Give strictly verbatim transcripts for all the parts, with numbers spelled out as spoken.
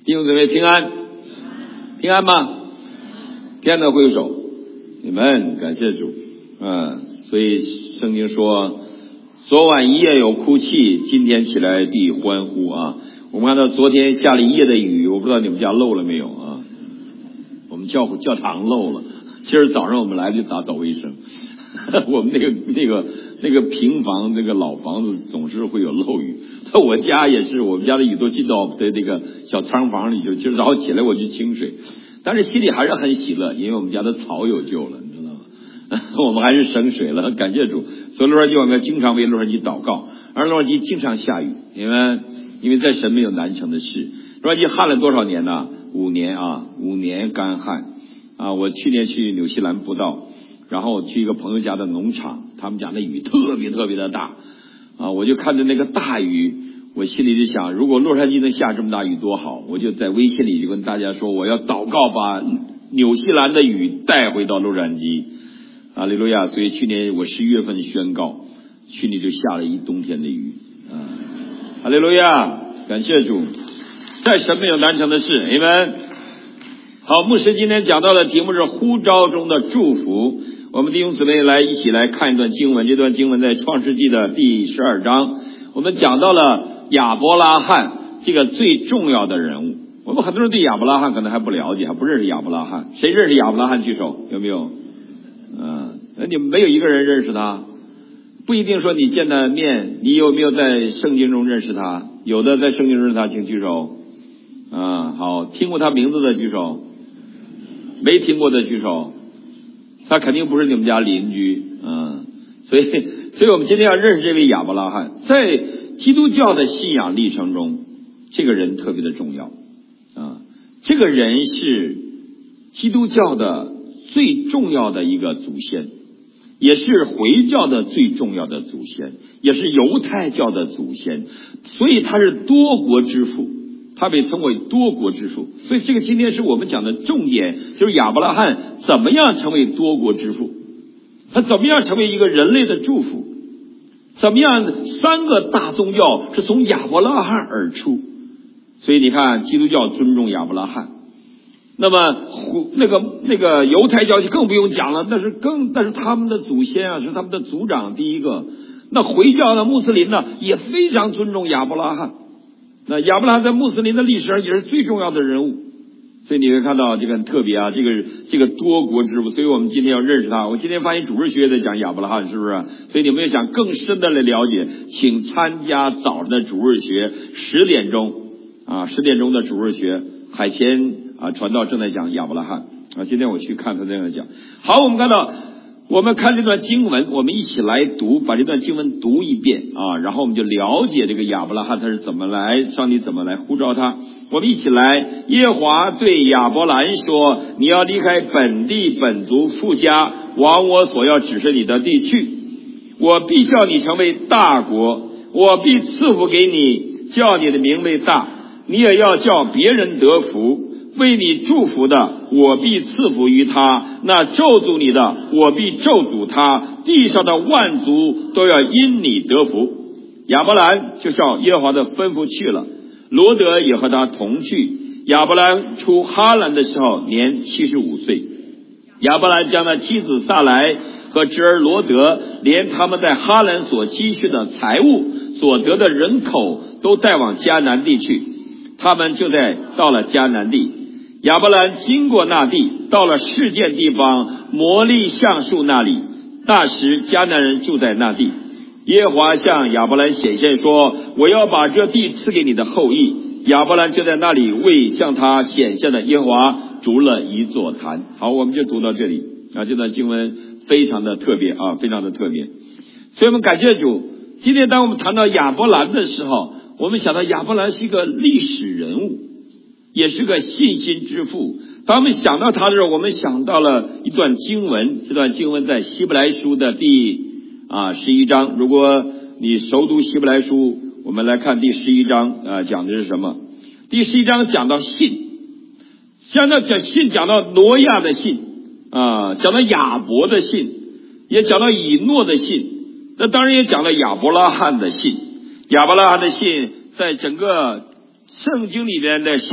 弟兄姊妹平安，平安吗？平安的挥手，你们感谢主。嗯，所以圣经说，昨晚一夜有哭泣，今天起来必欢呼啊！我们看到昨天下了一夜的雨，我不知道你们家漏了没有啊？我们教教堂漏了。今儿早上我们来就打扫卫生，我们那个那个那个平房那个老房子总是会有漏雨。我家也是，我们家的雨都进到我的那个小仓房里去。今儿早上起来我去清水，但是心里还是很喜乐，因为我们家的草有救了，你知道吗？我们还是省水了，感谢主。所以洛杉矶我们要经常为洛杉矶祷告，而洛杉矶经常下雨，因为因为在神没有难成的事。洛杉矶旱了多少年呢？五年啊，五年干旱啊！我去年去纽西兰布道，然后去一个朋友家的农场，他们家那雨特别特别的大啊！我就看着那个大雨，我心里就想，如果洛杉矶能下这么大雨多好！我就在微信里就跟大家说，我要祷告把纽西兰的雨带回到洛杉矶。哈利路亚！所以去年我十一月份宣告，去年就下了一冬天的雨啊！哈利路亚！感谢主，在神没有难成的事，阿们。好，牧师今天讲到的题目是呼召中的祝福。我们弟兄姊妹来一起来看一段经文，这段经文在创世纪的第十二章，我们讲到了亚伯拉罕这个最重要的人物。我们很多人对亚伯拉罕可能还不了解，还不认识亚伯拉罕。谁认识亚伯拉罕举手？有没有？嗯，那你们没有一个人认识他，不一定说你见他面，你有没有在圣经中认识他？有的在圣经中认识他，请举手。啊，好，听过他名字的举手。没听过的举手，他肯定不是你们家邻居，嗯，所以，所以我们今天要认识这位亚伯拉罕。在基督教的信仰历程中，这个人特别的重要啊，这个人是基督教的最重要的一个祖先，也是回教的最重要的祖先，也是犹太教的祖先，所以他是多国之父。他被称为多国之父，所以这个今天是我们讲的重点，就是亚伯拉罕怎么样成为多国之父，他怎么样成为一个人类的祝福，怎么样三个大宗教是从亚伯拉罕而出。所以你看基督教尊重亚伯拉罕，那么那个那个犹太教就更不用讲了，那是更那是他们的祖先啊，是他们的族长第一个。那回教的穆斯林呢也非常尊重亚伯拉罕，那亚伯拉罕在穆斯林的历史上也是最重要的人物，所以你会看到这个很特别啊，这个这个多国之父，所以我们今天要认识他。我今天发现主日学在讲亚伯拉罕，是不是？所以你们要想更深的来了解，请参加早上的主日学，十点钟啊，十点钟的主日学，海谦啊传道正在讲亚伯拉罕啊，今天我去看他在那讲。好，我们看到。我们看这段经文，我们一起来读，把这段经文读一遍啊，然后我们就了解这个亚伯拉罕他是怎么来，上帝怎么来呼召他。我们一起来，耶和华对亚伯兰说：你要离开本地本族父家，往我所要指示你的地去。我必叫你成为大国，我必赐福给你，叫你的名为大，你也要叫别人得福。为你祝福的，我必赐福于他；那咒诅你的，我必咒诅他。地上的万族都要因你得福。亚伯兰就照耶和华的吩咐去了，罗德也和他同去。亚伯兰出哈兰的时候年七十五岁。亚伯兰将他妻子撒来和侄儿罗德，连他们在哈兰所积蓄的财物、所得的人口，都带往迦南地去。他们就在到了迦南地。亚伯兰经过那地，到了示剑地方摩利橡树那里，那时迦南人住在那地。耶和华向亚伯兰显现说：我要把这地赐给你的后裔。亚伯兰就在那里为向他显现的耶和华筑了一座坛。好，我们就读到这里啊，这段经文非常的特别啊，非常的特别。所以我们感谢主，今天当我们谈到亚伯兰的时候，我们想到亚伯兰是一个历史人物，也是个信心之父。当我们想到他的时候，我们想到了一段经文，这段经文在希伯来书的第啊十一章。如果你熟读希伯来书，我们来看第十一章啊，讲的是什么？第十一章讲到信，讲到讲信，讲到挪亚的信啊，讲到亚伯的信，也讲到以诺的信，那当然也讲到亚伯拉罕的信。亚伯拉罕的信在整个圣经里边的信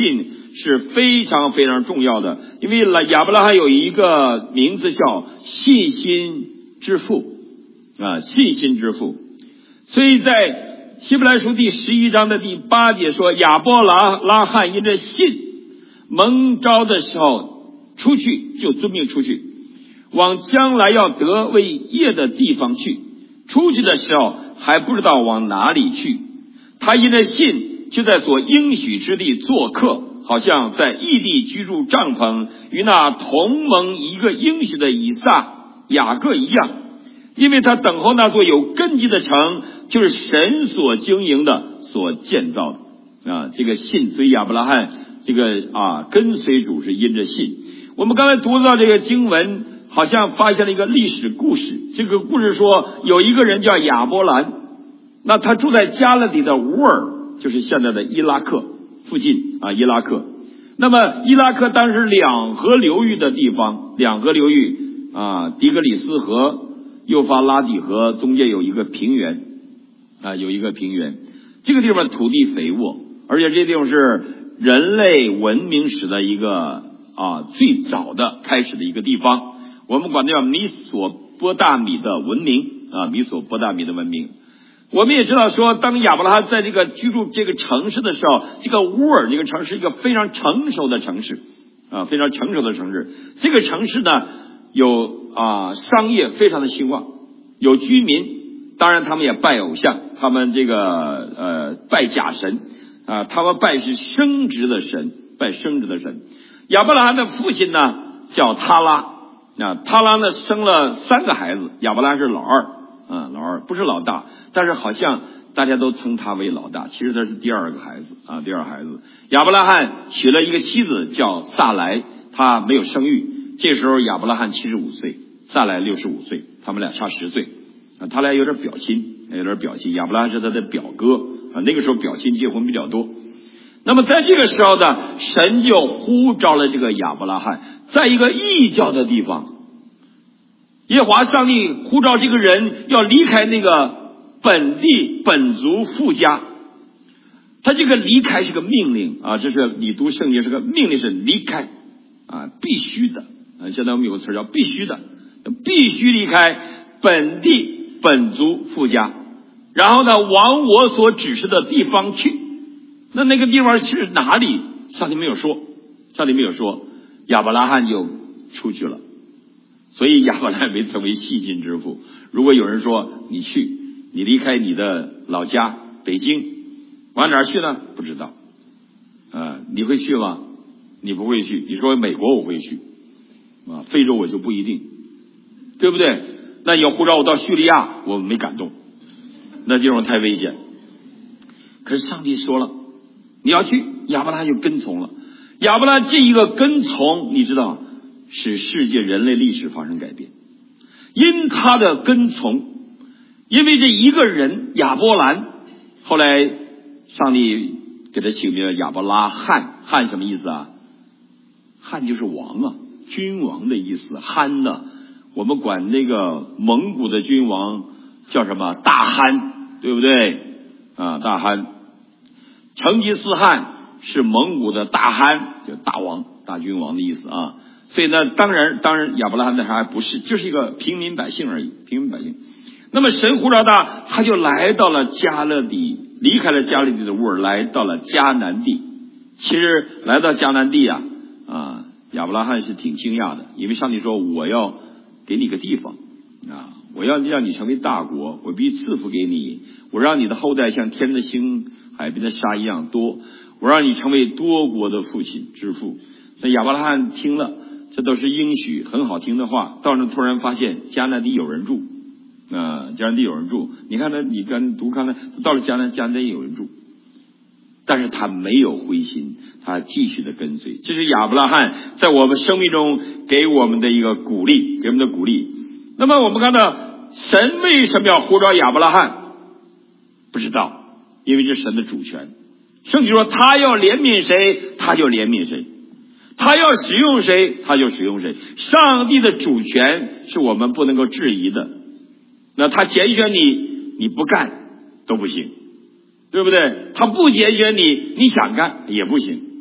是非常非常重要的，因为亚伯拉罕有一个名字叫信心之父啊，信心之父。所以在希伯来书第十一章的第八节说，亚伯拉拉罕因着信蒙召的时候出去，就遵命出去，往将来要得为业的地方去。出去的时候还不知道往哪里去，他因着信就在所应许之地做客，好像在异地居住帐篷，与那同盟一个应许的以撒、雅各一样，因为他等候那座有根基的城，就是神所经营的、所建造的啊。这个信，所以亚伯拉罕这个啊跟随主是因着信。我们刚才读到这个经文，好像发现了一个历史故事。这个故事说，有一个人叫亚伯兰，那他住在加勒底的乌尔，就是现在的伊拉克附近啊，伊拉克。那么伊拉克当时两河流域的地方，两河流域啊，底格里斯河、幼发拉底河中间有一个平原啊，有一个平原。这个地方土地肥沃，而且这地方是人类文明史的一个啊最早的开始的一个地方。我们管它叫米索波大米的文明啊，米索波大米的文明。我们也知道说，当亚伯拉罕在这个居住这个城市的时候，这个乌尔这个城市是一个非常成熟的城市啊，非常成熟的城市。这个城市呢，有啊商业非常的兴旺，有居民，当然他们也拜偶像，他们这个呃拜假神啊，他们拜是生殖的神，拜生殖的神。亚伯拉罕的父亲呢叫他拉。那他拉呢生了三个孩子，亚伯拉罕是老二啊，老二不是老大，但是好像大家都称他为老大，其实他是第二个孩子啊，第二孩子。亚伯拉罕娶了一个妻子叫萨莱，他没有生育。这时候亚伯拉罕七十五岁，萨莱六十五岁，他们俩差十岁啊，他俩有点表亲，有点表亲。亚伯拉罕是他的表哥啊，那个时候表亲结婚比较多。那么在这个时候呢，神就呼召了这个亚伯拉罕，在一个异教的地方，耶和华上帝呼召这个人要离开那个本地本族父家。他这个离开是个命令啊，这是你读圣经是个命令，是离开啊，必须的啊。现在我们有个词叫必须的，必须离开本地本族父家，然后呢往我所指示的地方去。那那个地方是哪里？上帝没有说，上帝没有说，亚伯拉罕就出去了。所以亚伯拉罕被称为信心之父。如果有人说你去，你离开你的老家北京，往哪儿去呢？不知道啊，你会去吗？你不会去。你说美国我会去啊，非洲我就不一定，对不对？那你要呼召我到叙利亚，我没敢动，那地方太危险。可是上帝说了你要去，亚伯拉罕就跟从了。亚伯拉罕这一个跟从，你知道使世界人类历史发生改变。因他的跟从，因为这一个人亚伯兰，后来上帝给他起名叫亚伯拉罕。罕什么意思啊？罕就是王啊，君王的意思。罕呢，我们管那个蒙古的君王叫什么？大汗，对不对啊？大汗。成吉思汗是蒙古的大汗，就大王、大君王的意思啊。所以呢，当然，当然，亚伯拉罕那时候还不是，就是一个平民百姓而已，平民百姓。那么神呼召他，他就来到了加勒底，离开了加勒底的乌尔，来到了迦南地。其实来到迦南地啊，啊，亚伯拉罕是挺惊讶的，因为上帝说我要给你个地方啊，我要让你成为大国，我必赐福给你，我让你的后代像天的星、海边的沙一样多，我让你成为多国的父亲之父。那亚伯拉罕听了，这都是应许很好听的话，到那突然发现迦南地有人住啊，迦南地有人住。你看他，你跟读看他到了迦南，迦南地有人住，但是他没有灰心，他继续的跟随。这是亚伯拉罕在我们生命中给我们的一个鼓励，给我们的鼓励。那么我们看到神为什么要呼召亚伯拉罕？不知道，因为这是神的主权。圣经说他要怜悯谁，他就怜悯谁。他要使用谁，他就使用谁。上帝的主权是我们不能够质疑的。那他拣选你，你不干都不行，对不对？他不拣选你，你想干也不行。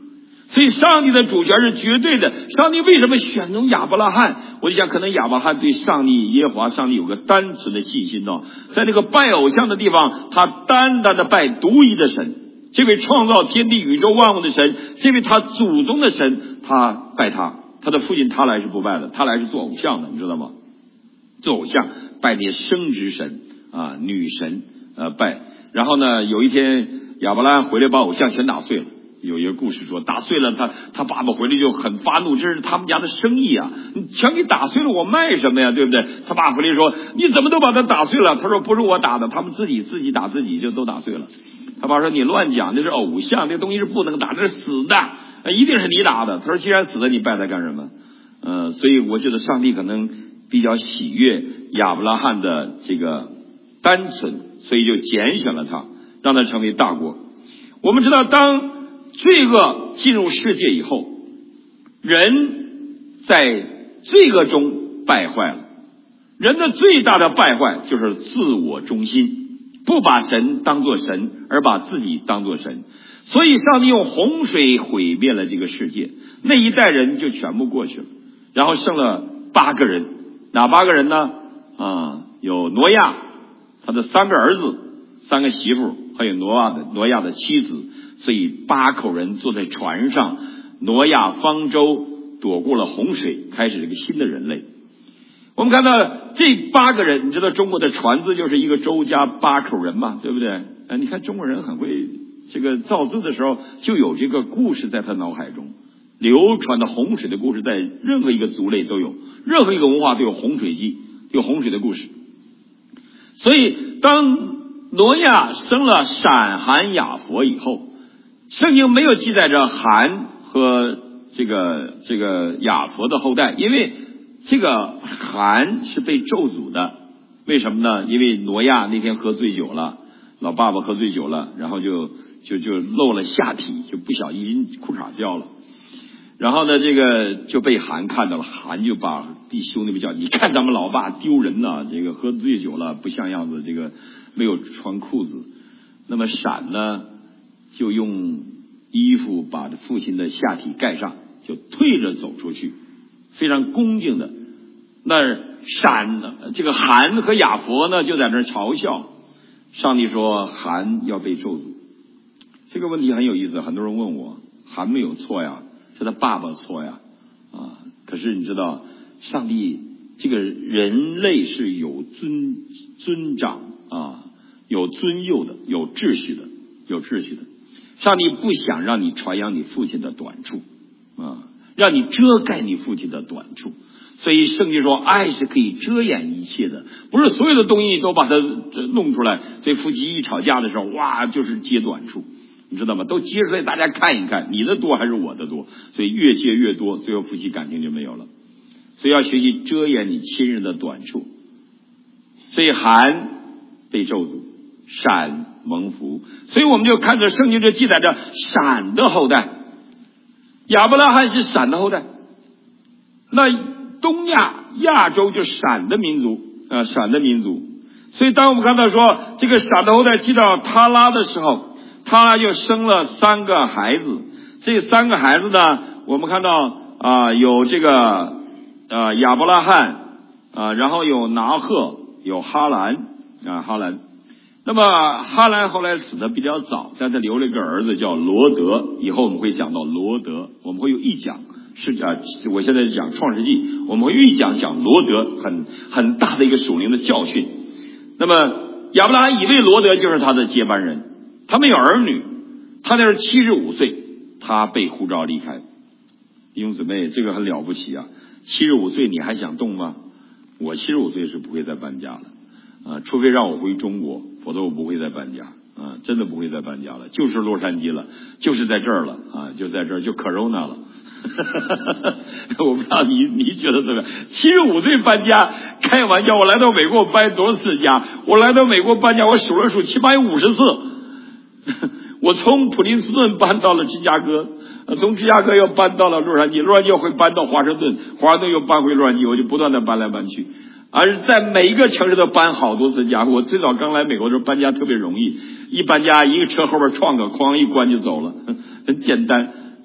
所以上帝的主权是绝对的。上帝为什么选中亚伯拉罕？我就想可能亚伯拉罕对上帝耶和华上帝有个单纯的信心哦，在那个拜偶像的地方，他单单的拜独一的神，这位创造天地宇宙万物的神，这位他祖宗的神，他拜他。他的父亲他来是不拜的，他来是做偶像的，你知道吗？做偶像拜那些生殖神啊女神呃拜。然后呢，有一天亚伯拉罕回来把偶像全打碎了。有一个故事说，打碎了，他他爸爸回来就很发怒，这是他们家的生意啊，你全给打碎了，我卖什么呀，对不对？他爸回来说，你怎么都把它打碎了？他说不是我打的，他们自己自己打自己就都打碎了。他爸说你乱讲，那是偶像，那东西是不能打，这是死的，一定是你打的。他说既然死了，你拜他干什么？呃，所以我觉得上帝可能比较喜悦亚伯拉罕的这个单纯，所以就拣选了他，让他成为大国。我们知道，当罪恶进入世界以后，人在罪恶中败坏了。人的最大的败坏就是自我中心，不把神当作神，而把自己当作神。所以上帝用洪水毁灭了这个世界，那一代人就全部过去了，然后剩了八个人。哪八个人呢？啊，有挪亚他的三个儿子，三个媳妇，还有挪亚的挪亚的妻子。所以八口人坐在船上，挪亚方舟躲过了洪水，开始这个新的人类。我们看到这八个人，你知道中国的船字就是一个舟加八口人嘛，对不对？呃，你看中国人很会这个造字的时候，就有这个故事在他脑海中流传的洪水的故事，在任何一个族类都有，任何一个文化都有洪水记，有洪水的故事。所以当挪亚生了闪含雅弗以后，圣经没有记载着含和这个这个雅弗的后代，因为这个含是被咒诅的。为什么呢？因为挪亚那天喝醉酒了，老爸爸喝醉酒了，然后就就就露了下体，就不小心裤衩掉了。然后呢，这个就被含看到了，含就把弟兄弟们叫，你看咱们老爸丢人呐、啊，这个喝醉酒了不像样子，这个没有穿裤子。那么闪呢，就用衣服把父亲的下体盖上，就退着走出去，非常恭敬的。那闪呢，这个含和雅弗呢就在那嘲笑。上帝说含要被咒诅。这个问题很有意思，很多人问我，含没有错呀，是他爸爸错呀啊！可是你知道，上帝这个人类是有尊尊长啊，有尊幼的，有秩序的，有秩序的。上帝不想让你传扬你父亲的短处啊，让你遮盖你父亲的短处。所以圣经说，爱是可以遮掩一切的，不是所有的东西都把它弄出来。所以夫妻一吵架的时候，哇，就是揭短处，你知道吗？都揭出来，大家看一看，你的多还是我的多？所以越揭越多，最后夫妻感情就没有了。所以要学习遮掩你亲人的短处。所以含被咒诅，闪蒙福。所以我们就看着圣经这记载着闪的后代，亚伯拉罕是闪的后代。那东亚亚洲就闪的民族啊，闪的民族。所以当我们看到说这个闪的后代记到他拉的时候，他拉就生了三个孩子。这三个孩子呢，我们看到啊、呃，有这个啊亚伯拉罕啊，然后有拿赫，有哈兰啊哈兰。那么哈兰后来死的比较早，但他留了一个儿子叫罗德。以后我们会讲到罗德，我们会有一讲。是啊，我现在讲创世纪，我们会预讲讲罗德很很大的一个属灵的教训。那么亚伯拉罕以为罗德就是他的接班人，他没有儿女，他那是七十五岁，他被呼召离开。弟兄姊妹，这个很了不起啊！七十五岁你还想动吗？我七十五岁是不会再搬家了啊，除非让我回中国，否则我不会再搬家啊，真的不会再搬家了，就是洛杉矶了，就是在这儿了啊，就在这儿，就 Corona 了。我不知道你你觉得怎么样？七十五岁搬家，开玩笑！我来到美国，我搬多少次家？我来到美国搬家，我数了数，起码有五十次。我从普林斯顿搬到了芝加哥，从芝加哥又搬到了洛杉矶，洛杉矶又会搬到华盛顿，华盛顿又搬回洛杉矶，我就不断的搬来搬去。而在每一个城市都搬好多次家。我最早刚来美国的时候搬家特别容易，一搬家一个车后边撞个框一关就走了，很简单。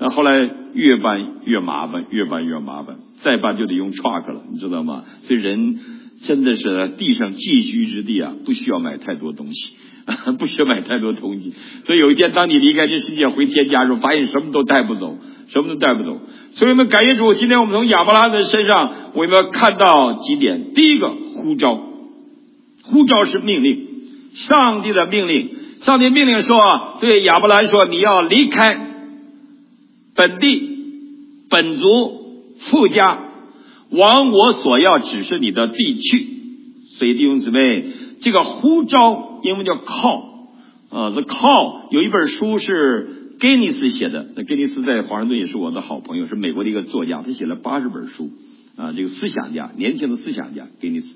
那后来越搬越麻烦，越搬越麻烦，再搬就得用 truck 了，你知道吗？所以人真的是地上寄居之地啊，不需要买太多东西，不需要买太多东西。所以有一天，当你离开这世界回天家的时候，发现什么都带不走，什么都带不走。所以我们感谢主，今天我们从亚伯拉罕的身上，我们要看到几点。第一个，呼召，呼召是命令，上帝的命令。上帝命令说，对亚伯兰说，你要离开本地、本族、父家，往我所要指示你的地去。所以弟兄姊妹，这个呼召英文叫 call， 呃 the call 有一本书是盖尼斯写的，那盖尼斯在华盛顿也是我的好朋友，是美国的一个作家，他写了八十本书啊，这个思想家，年轻的思想家盖尼斯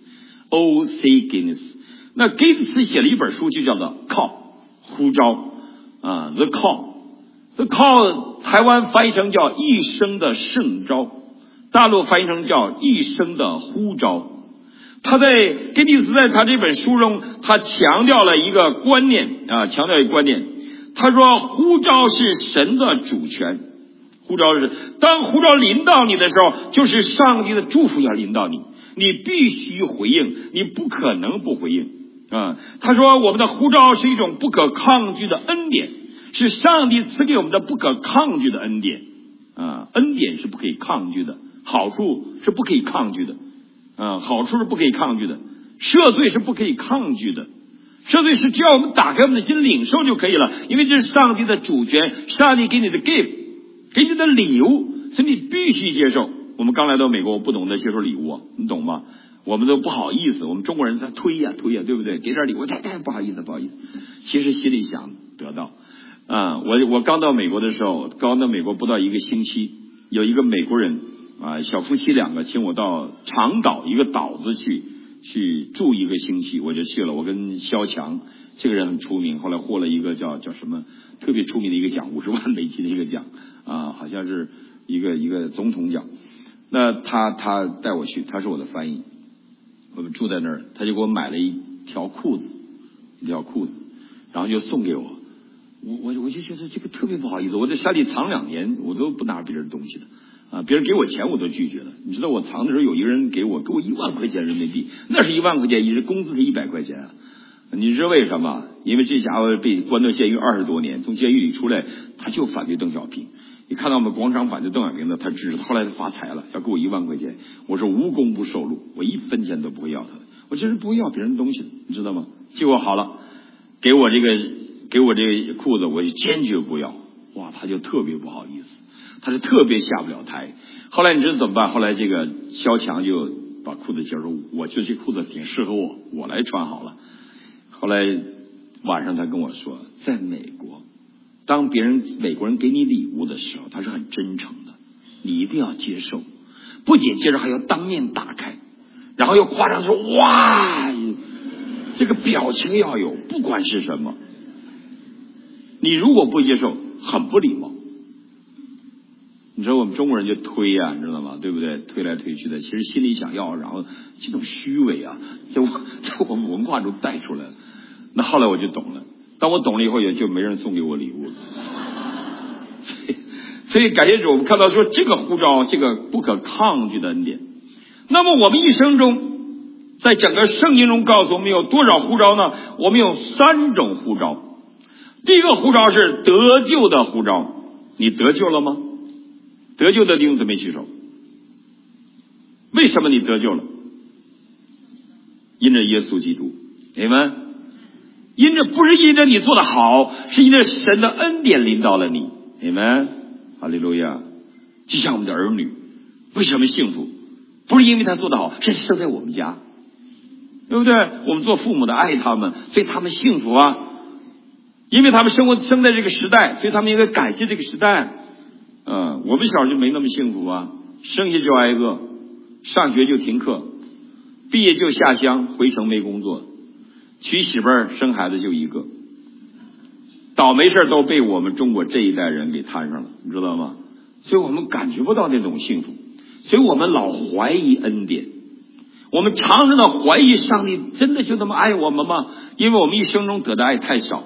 O C 盖尼斯。那盖尼斯写了一本书，就叫做 call 呼召啊 the call。The call 台湾翻译成叫一生的圣召，大陆翻译成叫一生的呼召。他在盖蒂斯在他这本书中，他强调了一个观念啊，强调一个观念。他说，呼召是神的主权，呼召是当呼召临到你的时候，就是上帝的祝福要临到你，你必须回应，你不可能不回应啊。他说，我们的呼召是一种不可抗拒的恩典。是上帝赐给我们的不可抗拒的恩典啊，恩典是不可以抗拒的，好处是不可以抗拒的啊，好处是不可以抗拒的，赦罪是不可以抗拒的，赦罪是只要我们打开我们的心领受就可以了，因为这是上帝的主权，上帝给你的 gift， 给你的礼物，所以你必须接受。我们刚来到美国，我不懂得接受礼物，你懂吗？我们都不好意思，我们中国人在推呀推呀，对不对？给点礼物，太太不好意思，不好意思。其实心里想得到。啊，我我刚到美国的时候，刚到美国不到一个星期，有一个美国人啊，小夫妻两个请我到长岛一个岛子去去住一个星期，我就去了。我跟萧强这个人很出名，后来获了一个叫叫什么特别出名的一个奖，五十万美金的一个奖啊，好像是一个一个总统奖。那他他带我去，他是我的翻译，我们住在那儿，他就给我买了一条裤子，一条裤子，然后就送给我。我我我就觉得这个特别不好意思，我在山里藏两年，我都不拿别人东西的啊，别人给我钱我都拒绝了。你知道我藏的时候，有一个人给我给我一万块钱人民币，那是一万块钱，一人工资是一百块钱啊。你知道为什么？因为这家伙被关到监狱二十多年，从监狱里出来，他就反对邓小平。你看到我们广场反对邓小平的，他知道，后来他发财了，要给我一万块钱，我说无功不受禄，我一分钱都不会要他的，我这人不会要别人的东西的，你知道吗？结果好了，给我这个。给我这裤子，我就坚决不要。哇，他就特别不好意思，他就特别下不了台。后来你知道怎么办？后来这个萧强就把裤子接说，我觉得这裤子挺适合我，我来穿好了。后来晚上他跟我说，在美国，当别人美国人给你礼物的时候，他是很真诚的，你一定要接受，不仅接受，还要当面打开，然后又夸张说哇，这个表情要有，不管是什么。你如果不接受，很不礼貌。你知道我们中国人就推呀、啊，你知道吗？对不对？推来推去的，其实心里想要，然后这种虚伪啊，在我在我们文化中带出来了。那后来我就懂了，当我懂了以后，也就没人送给我礼物了。所以，所以感谢主，我们看到说这个呼召，这个不可抗拒的恩典。那么我们一生中，在整个圣经中告诉我们有多少呼召呢？我们有三种呼召。第一个呼召是得救的呼召，你得救了吗？得救的弟兄姊妹举手。为什么你得救了？因着耶稣基督，你们因着不是因着你做得好，是因着神的恩典临到了你，你们哈利路亚。就像我们的儿女，为什么幸福？不是因为他做得好，是生在我们家，对不对？我们做父母的爱他们，所以他们幸福啊。因为他们生活生在这个时代，所以他们应该感谢这个时代。嗯，我们小时候就没那么幸福啊，生下就挨饿，上学就停课，毕业就下乡回城没工作，娶媳妇儿生孩子就一个，倒霉事都被我们中国这一代人给摊上了，你知道吗？所以我们感觉不到那种幸福，所以我们老怀疑恩典，我们常常的怀疑上帝真的就那么爱我们吗？因为我们一生中得的爱太少。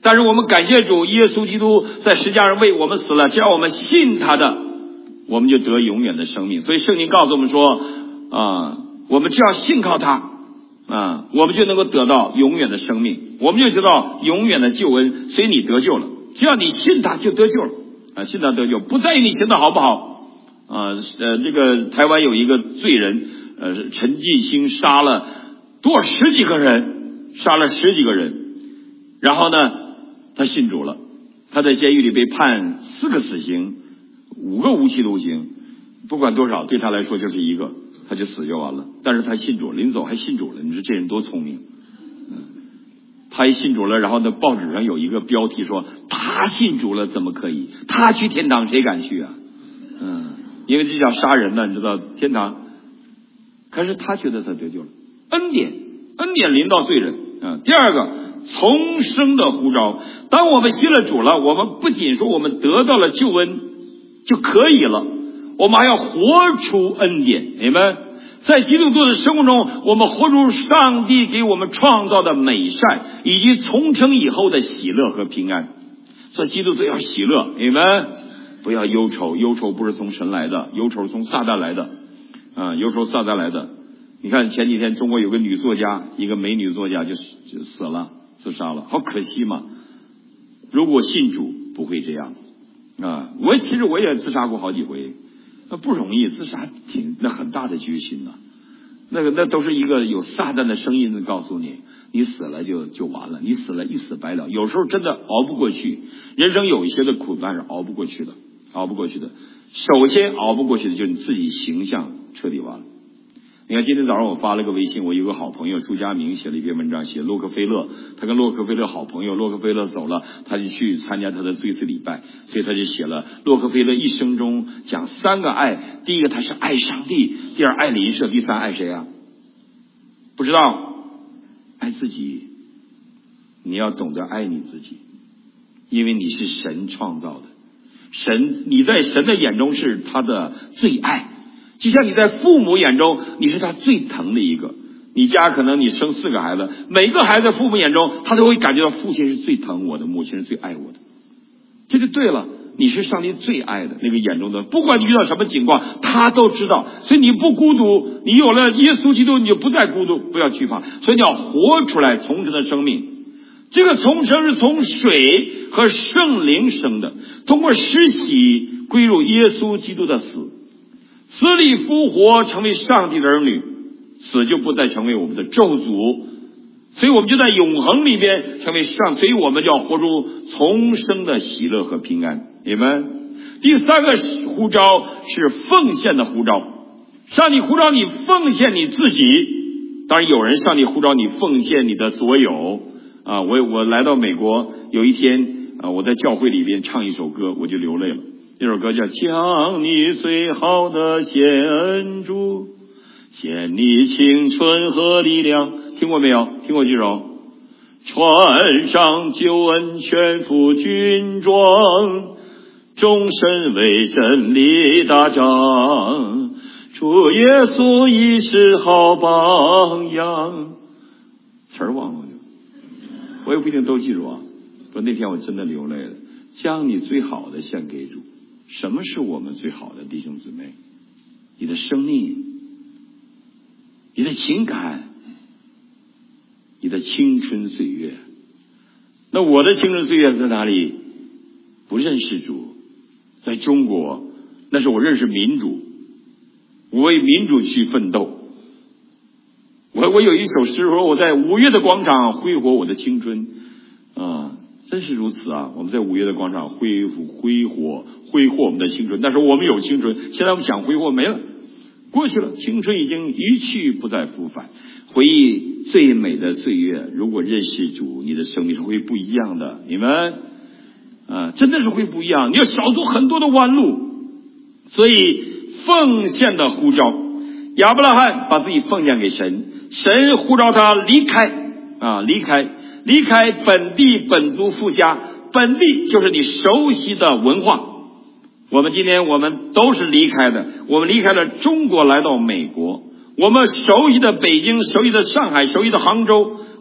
但是我们感谢主，耶稣基督在十字架上为我们死了，只要我们信他的，我们就得永远的生命。所以圣经告诉我们说啊，我们只要信靠他啊，我们就能够得到永远的生命，我们就知道永远的救恩。所以你得救了，只要你信他就得救了啊，信他得救，不在于你行的好不好啊。呃，这个台湾有一个罪人，呃，陈继兴杀了多少十几个人，杀了十几个人，然后呢，他信主了，他在监狱里被判四个死刑，五个无期徒刑，不管多少，对他来说就是一个，他就死就完了。但是他信主，临走还信主了，你说这人多聪明。嗯，他一信主了，然后呢，报纸上有一个标题说他信主了怎么可以？他去天堂谁敢去啊？嗯，因为这叫杀人呢，你知道天堂。可是他觉得他得救了，恩典，恩典临到罪人啊。第二个，重生的呼召。当我们信了主了，我们不仅说我们得到了救恩就可以了，我们还要活出恩典。你们在基督徒的生活中，我们活出上帝给我们创造的美善，以及重生以后的喜乐和平安。所以基督徒要喜乐，你们不要忧愁，忧愁不是从神来的，忧愁从撒旦来的啊，忧愁撒旦来的。你看前几天中国有个女作家，一个美女作家就就死了，自杀了，好可惜嘛。如果信主不会这样啊，我其实我也自杀过好几回，那不容易，自杀挺那很大的决心呐、啊。那个那都是一个有撒旦的声音在告诉你，你死了就就完了，你死了一死百了。有时候真的熬不过去，人生有一些的苦难是熬不过去的，熬不过去的。首先熬不过去的就是你自己形象彻底完了。你看今天早上我发了个微信，我有个好朋友朱家明写了一篇文章，写洛克菲勒，他跟洛克菲勒好朋友，洛克菲勒走了，他就去参加他的追思礼拜，所以他就写了洛克菲勒一生中讲三个爱，第一个他是爱上帝，第二爱邻舍，第三爱谁啊？不知道，爱自己。你要懂得爱你自己，因为你是神创造的，神你在神的眼中是他的最爱。就像你在父母眼中你是他最疼的一个，你家可能你生四个孩子，每个孩子父母眼中他都会感觉到父亲是最疼我的，母亲是最爱我的，这就对了，你是上帝最爱的那个眼中的，不管你遇到什么情况他都知道，所以你不孤独，你有了耶稣基督你就不再孤独，不要惧怕，所以你要活出来重生的生命。这个重生是从水和圣灵生的，通过施洗归入耶稣基督的死，死里复活，成为上帝的儿女，死就不再成为我们的咒诅，所以我们就在永恒里边成为上，所以我们就要活出重生的喜乐和平安。你们第三个呼召是奉献的呼召，上帝呼召你奉献你自己，当然有人上帝呼召你奉献你的所有啊。我我来到美国有一天啊，我在教会里边唱一首歌，我就流泪了。这首歌叫将你最好的献主，献你青春和力量，听过没有？听过这首？穿上救恩全副军装，终身为真理打仗，主耶稣已是好榜样。词儿忘了，我也不一定都记住啊。说那天我真的流泪了，将你最好的献给主。什么是我们最好的弟兄姊妹？你的生命，你的情感，你的青春岁月。那我的青春岁月在哪里？不认识主，在中国，那是我认识民主，我为民主去奋斗。我我有一首诗说，我在五月的广场挥霍我的青春啊，真是如此啊！我们在五月的广场挥挥霍挥霍我们的青春，但是我们有青春，现在我们想挥霍没了，过去了，青春已经一去不再复返。回忆最美的岁月，如果认识主，你的生命是会不一样的。你们啊，真的是会不一样，你要少走很多的弯路。所以奉献的呼召，亚伯拉罕把自己奉献给神，神呼召他离开啊，离开离开本地本族父家，本地就是你熟悉的文化。我们今天我们都是离开的，我们离开了中国来到美国，我们熟悉的北京，熟悉的上海，熟悉的杭州，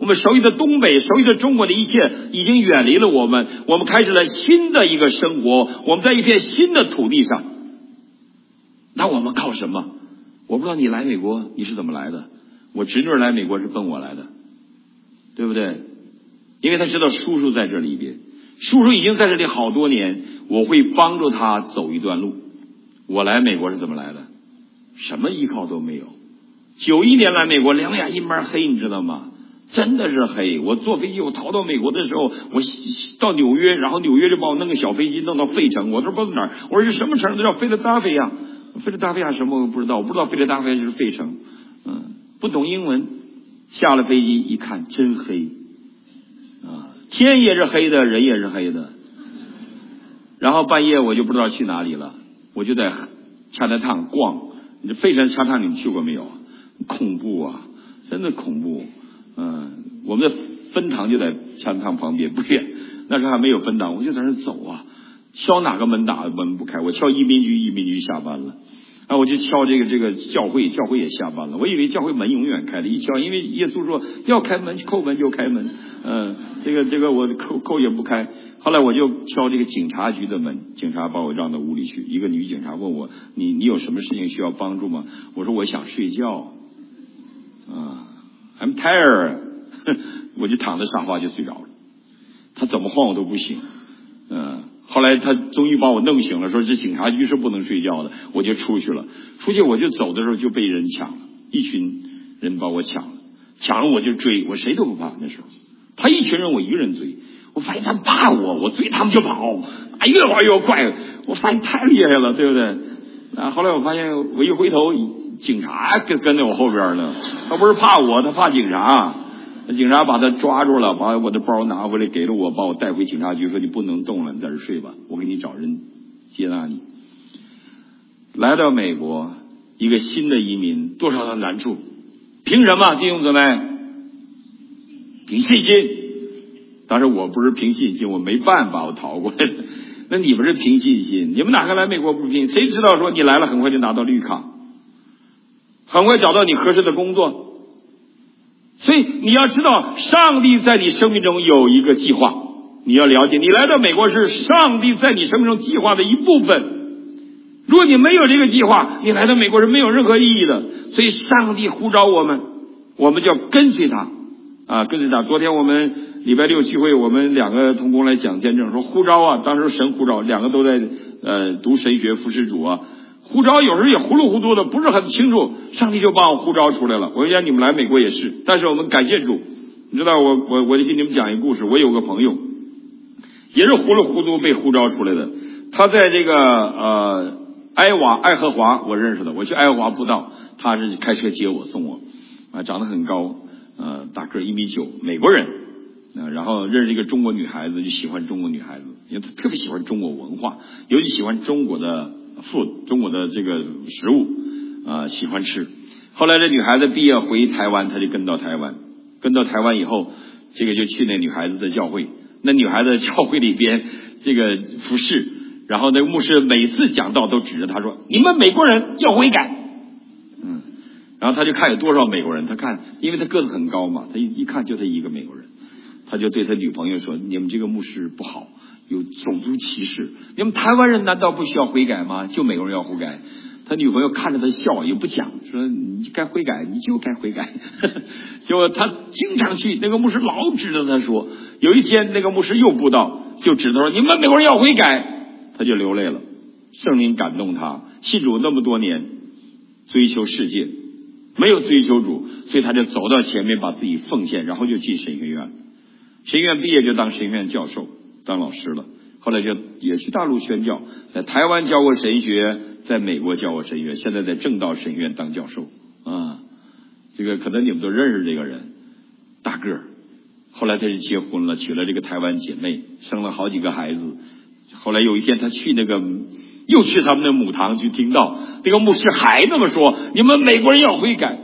我们熟悉的东北，熟悉的中国的一切已经远离了我们，我们开始了新的一个生活，我们在一片新的土地上。那我们靠什么？我不知道你来美国你是怎么来的，我侄女来美国是奔我来的，对不对？因为他知道叔叔在这里边，叔叔已经在这里好多年，我会帮助他走一段路。我来美国是怎么来的？什么依靠都没有。九一年来美国，两眼一门黑，你知道吗？真的是黑。我坐飞机，我逃到美国的时候，我到纽约，然后纽约就把我弄个小飞机弄到费城，我都不知道哪儿。我说是什么城？这叫菲拉达菲亚。菲拉达菲亚什么我不知道，我不知道菲拉达菲亚是费城。嗯，不懂英文，下了飞机一看，真黑啊！天也是黑的，人也是黑的。然后半夜我就不知道去哪里了，我就在恰达烫逛。你费城恰达烫你们去过没有？恐怖啊，真的恐怖。嗯，我们的分堂就在恰达烫旁边不远，那时候还没有分堂，我就在那走啊，敲哪个门打门不开，我敲移民局，移民局下班了。然后我就敲这个这个教会，教会也下班了。我以为教会门永远开的，一敲，因为耶稣说要开门，叩门就开门。嗯，这个这个我叩叩也不开。后来我就敲这个警察局的门，警察把我让到屋里去。一个女警察问我：“你你有什么事情需要帮助吗？”我说：“我想睡觉。”啊 ，I'm tired 。我就躺在沙发就睡着了。他怎么晃我都不醒。嗯。后来他终于把我弄醒了，说这警察局是不能睡觉的，我就出去了。出去我就走的时候就被人抢了，一群人把我抢了，抢了我就追，我谁都不怕那时候。他一群人我一个人追，我发现他们怕我，我追他们就跑，啊越玩越快，我发现太厉害了，对不对？啊，后来我发现我一回头，警察跟跟在我后边呢，他不是怕我，他怕警察。警察把他抓住了，把我的包拿回来给了我，把我带回警察局，说你不能动了，你在这睡吧，我给你找人接纳你。来到美国，一个新的移民，多少的难处，凭什么？弟兄姊妹，凭信心。当然我不是凭信心，我没办法，我逃过来的。那你们是凭信心，你们哪个来美国不凭？谁知道说你来了很快就拿到绿卡，很快找到你合适的工作。所以你要知道，上帝在你生命中有一个计划，你要了解，你来到美国是上帝在你生命中计划的一部分。如果你没有这个计划，你来到美国是没有任何意义的。所以上帝呼召我们，我们就要跟随他啊，跟随他。昨天我们礼拜六聚会，我们两个同工来讲见证，说呼召啊，当时神呼召，两个都在呃读神学服侍主啊。呼召有时候也糊里糊涂的，不是很清楚，上帝就把我呼召出来了。我想你们来美国也是，但是我们感谢主，你知道我我我就给你们讲一个故事。我有个朋友，也是糊里糊涂被呼召出来的。他在这个呃爱瓦爱荷华我认识的，我去爱荷华布道，他是开车接我送我啊，长得很高，呃大个一米九，美国人。啊，然后认识一个中国女孩子，就喜欢中国女孩子，因为他特别喜欢中国文化，尤其喜欢中国的 food， 中国的这个食物啊、呃，喜欢吃。后来这女孩子毕业回台湾，他就跟到台湾，跟到台湾以后，这个就去那女孩子的教会。那女孩子教会里边这个服侍，然后那个牧师每次讲道都指着他说：“你们美国人要悔改。”嗯，然后他就看有多少美国人，他看，因为他个子很高嘛，他一一看就他一个美国人。他就对他女朋友说：“你们这个牧师不好，有种族歧视。你们台湾人难道不需要悔改吗？就美国人要悔改。”他女朋友看着他笑，也不讲，说：“你该悔改，你就该悔改。”结果他经常去，那个牧师老指着他说。有一天，那个牧师又布道，就指着说：“你们美国人要悔改。”他就流泪了，圣灵感动他，信主那么多年，追求世界，没有追求主，所以他就走到前面，把自己奉献，然后就进神学院。神学院毕业就当神学院教授，当老师了。后来就也去大陆宣教，在台湾教过神学，在美国教过神学，现在在正道神学院当教授啊。这个可能你们都认识这个人，大个儿。后来他就结婚了，娶了这个台湾姐妹，生了好几个孩子。后来有一天他去那个又去他们的母堂去听到那个牧师还这么说：“你们美国人要悔改。”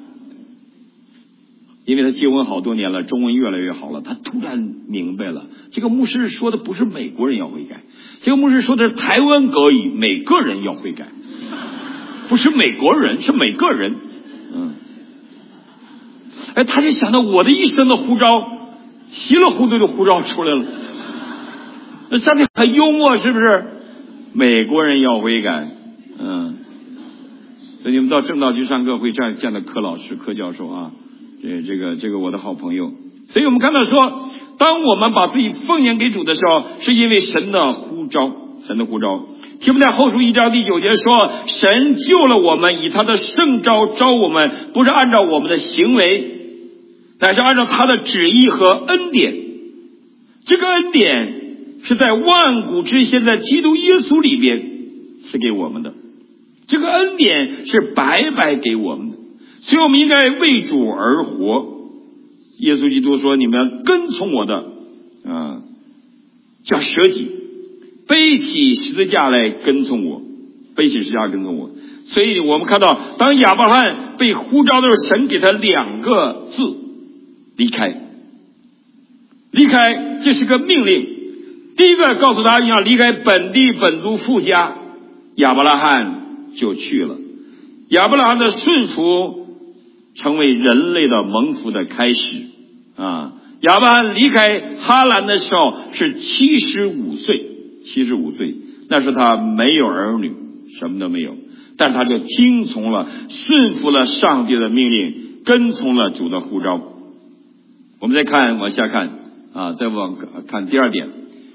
因为他结婚好多年了，中文越来越好了，他突然明白了，这个牧师说的不是美国人要悔改，这个牧师说的是台湾国语，每个人要悔改，不是美国人，是每个人。嗯， 哎，他就想到我的一生的呼召，稀里糊涂的呼召出来了。那上帝很幽默，是不是？美国人要悔改，嗯。所以你们到正道去上课会见见到柯老师、柯教授啊，这这个这个我的好朋友。所以我们看到说，当我们把自己奉献给主的时候，是因为神的呼召，神的呼召。提摩太后书一章第九节说，神救了我们，以他的圣召召我们，不是按照我们的行为，乃是按照他的旨意和恩典。这个恩典是在万古之先，在基督耶稣里边赐给我们的。这个恩典是白白给我们的，所以我们应该为主而活。耶稣基督说，你们要跟从我的啊，叫舍己，背起十字架来跟从我，背起十字架跟从我。所以我们看到，当亚伯拉罕被呼召的时候，神给他两个字：离开。离开，这是个命令。第一个告诉他，你要离开本地本族父家，亚伯拉罕就去了。亚伯拉罕的顺服成为人类的蒙福的开始啊！亚伯拉罕离开哈兰的时候是七十五岁，七十五岁，那时他没有儿女，什么都没有，但是他就听从了、顺服了上帝的命令，跟从了主的呼召。我们再看往下看啊，再往看第二点，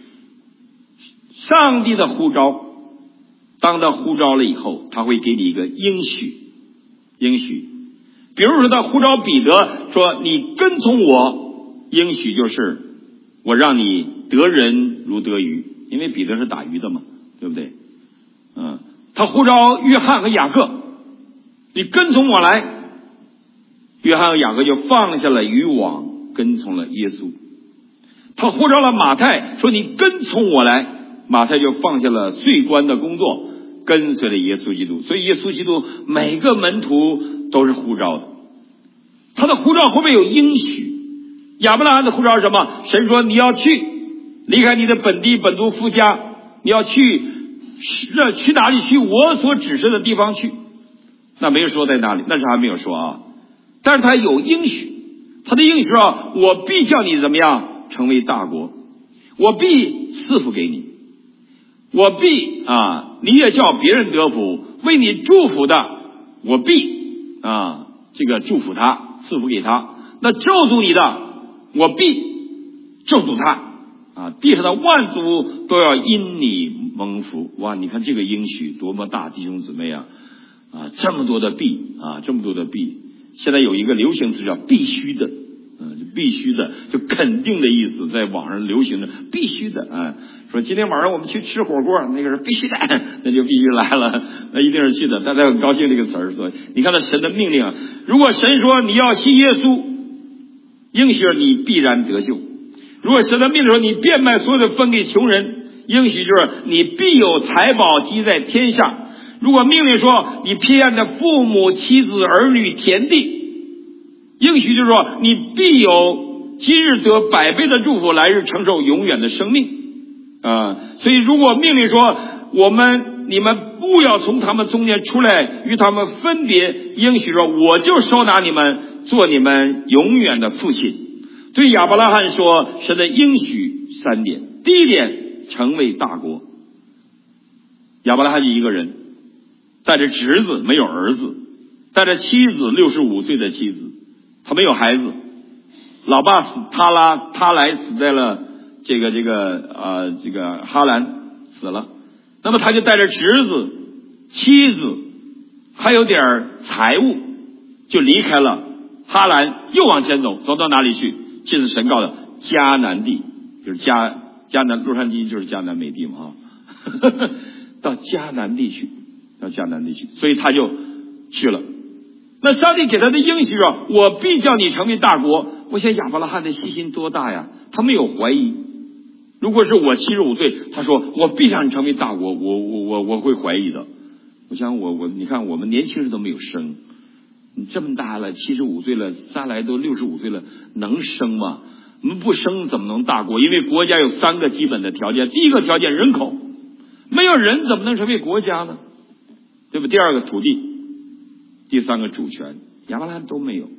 上帝的呼召。当他呼召了以后，他会给你一个应许，应许。比如说他呼召彼得说，你跟从我，应许就是我让你得人如得鱼，因为彼得是打鱼的嘛，对不对？嗯，他呼召约翰和雅各，你跟从我来，约翰和雅各就放下了渔网，跟从了耶稣。他呼召了马太说，你跟从我来，马太就放下了税关的工作，跟随了耶稣基督。所以耶稣基督每个门徒都是呼召的，他的呼召后面有应许。亚伯拉罕的呼召是什么？神说你要去离开你的本地本族父家，你要去去哪里？去我所指示的地方去。那没有说在哪里，那时还没有说啊，但是他有应许，他的应许说，我必叫你怎么样成为大国，我必赐福给你，我必啊，你也叫别人得福，为你祝福的，我必啊，这个祝福他，赐福给他。那咒诅你的，我必咒诅他啊！地上的万族都要因你蒙福。哇，你看这个应许多么大，弟兄姊妹啊！啊，这么多的必啊，这么多的必。现在有一个流行词叫必须的，嗯，就必须的，就肯定的意思，在网上流行的必须的啊。说今天晚上我们去吃火锅，那个是必须的，那就必须来了，那一定是去的。大家很高兴这个词儿，说你看到神的命令啊，如果神说你要信耶稣，应许你必然得救；如果神的命令说你变卖所有的分给穷人，应许就是你必有财宝积在天下；如果命令说你撇下你的父母、妻子、儿女、田地，应许就是说你必有今日得百倍的祝福，来日承受永远的生命啊！所以如果命令说我们你们不要从他们中间出来与他们分别，应许说我就收纳你们，做你们永远的父亲。对亚伯拉罕说，神的应许三点。第一点，成为大国。亚伯拉罕一个人带着侄子，没有儿子，带着妻子，六十五岁的妻子，他没有孩子，老爸死他拉他来死在了这个这个呃这个哈兰死了，那么他就带着侄子、妻子还有点财物，就离开了哈兰，又往前走，走到哪里去？这是神告的迦南地，就是迦迦南洛杉矶就是迦南美地嘛啊，到迦南地去，到迦南地去，所以他就去了。那上帝给他的应许说，我必叫你成为大国。我想亚伯拉罕的信心多大呀，他没有怀疑。如果是我七十五岁，他说我必让你成为大国，我我我我会怀疑的。我想我我你看我们年轻人都没有生，你这么大了，七十五岁了，再来都六十五岁了，能生吗？我们不生怎么能大国？因为国家有三个基本的条件，第一个条件人口，没有人怎么能成为国家呢？对吧？第二个土地，第三个主权，亚伯拉罕都没有。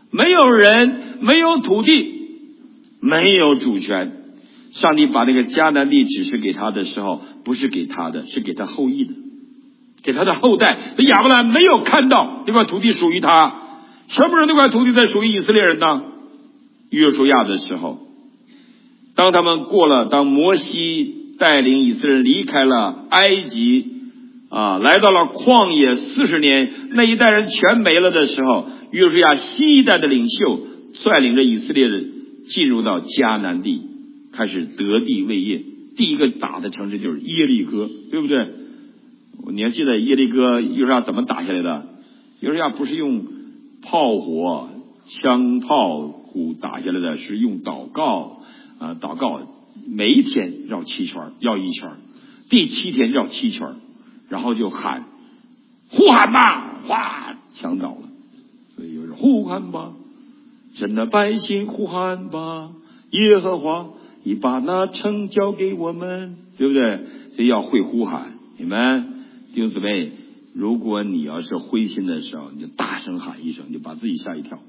没有人，没有土地，没有主权。上帝把那个迦南地指示给他的时候，不是给他的，是给他后裔的，给他的后代。所以亚伯兰没有看到那块土地属于他。什么时候那块土地才属于以色列人呢？约书亚的时候，当他们过了，当摩西带领以色列人离开了埃及啊，来到了旷野四十年，那一代人全没了的时候，约书亚新一代的领袖率领着以色列人进入到迦南地，开始得地为业。第一个打的城市就是耶利哥，对不对？你还记得耶利哥约书亚怎么打下来的？约书亚不是用炮火、枪炮鼓打下来的，是用祷告啊、呃，祷告，每一天绕七圈，绕一圈，第七天绕七圈，然后就喊呼喊吧，哗，墙倒了。所以有人呼喊吧，神的百姓呼喊吧，耶和华你把那城交给我们，对不对？所以要会呼喊。你们弟兄姊妹，如果你要是灰心的时候，你就大声喊一声，你就把自己吓一跳，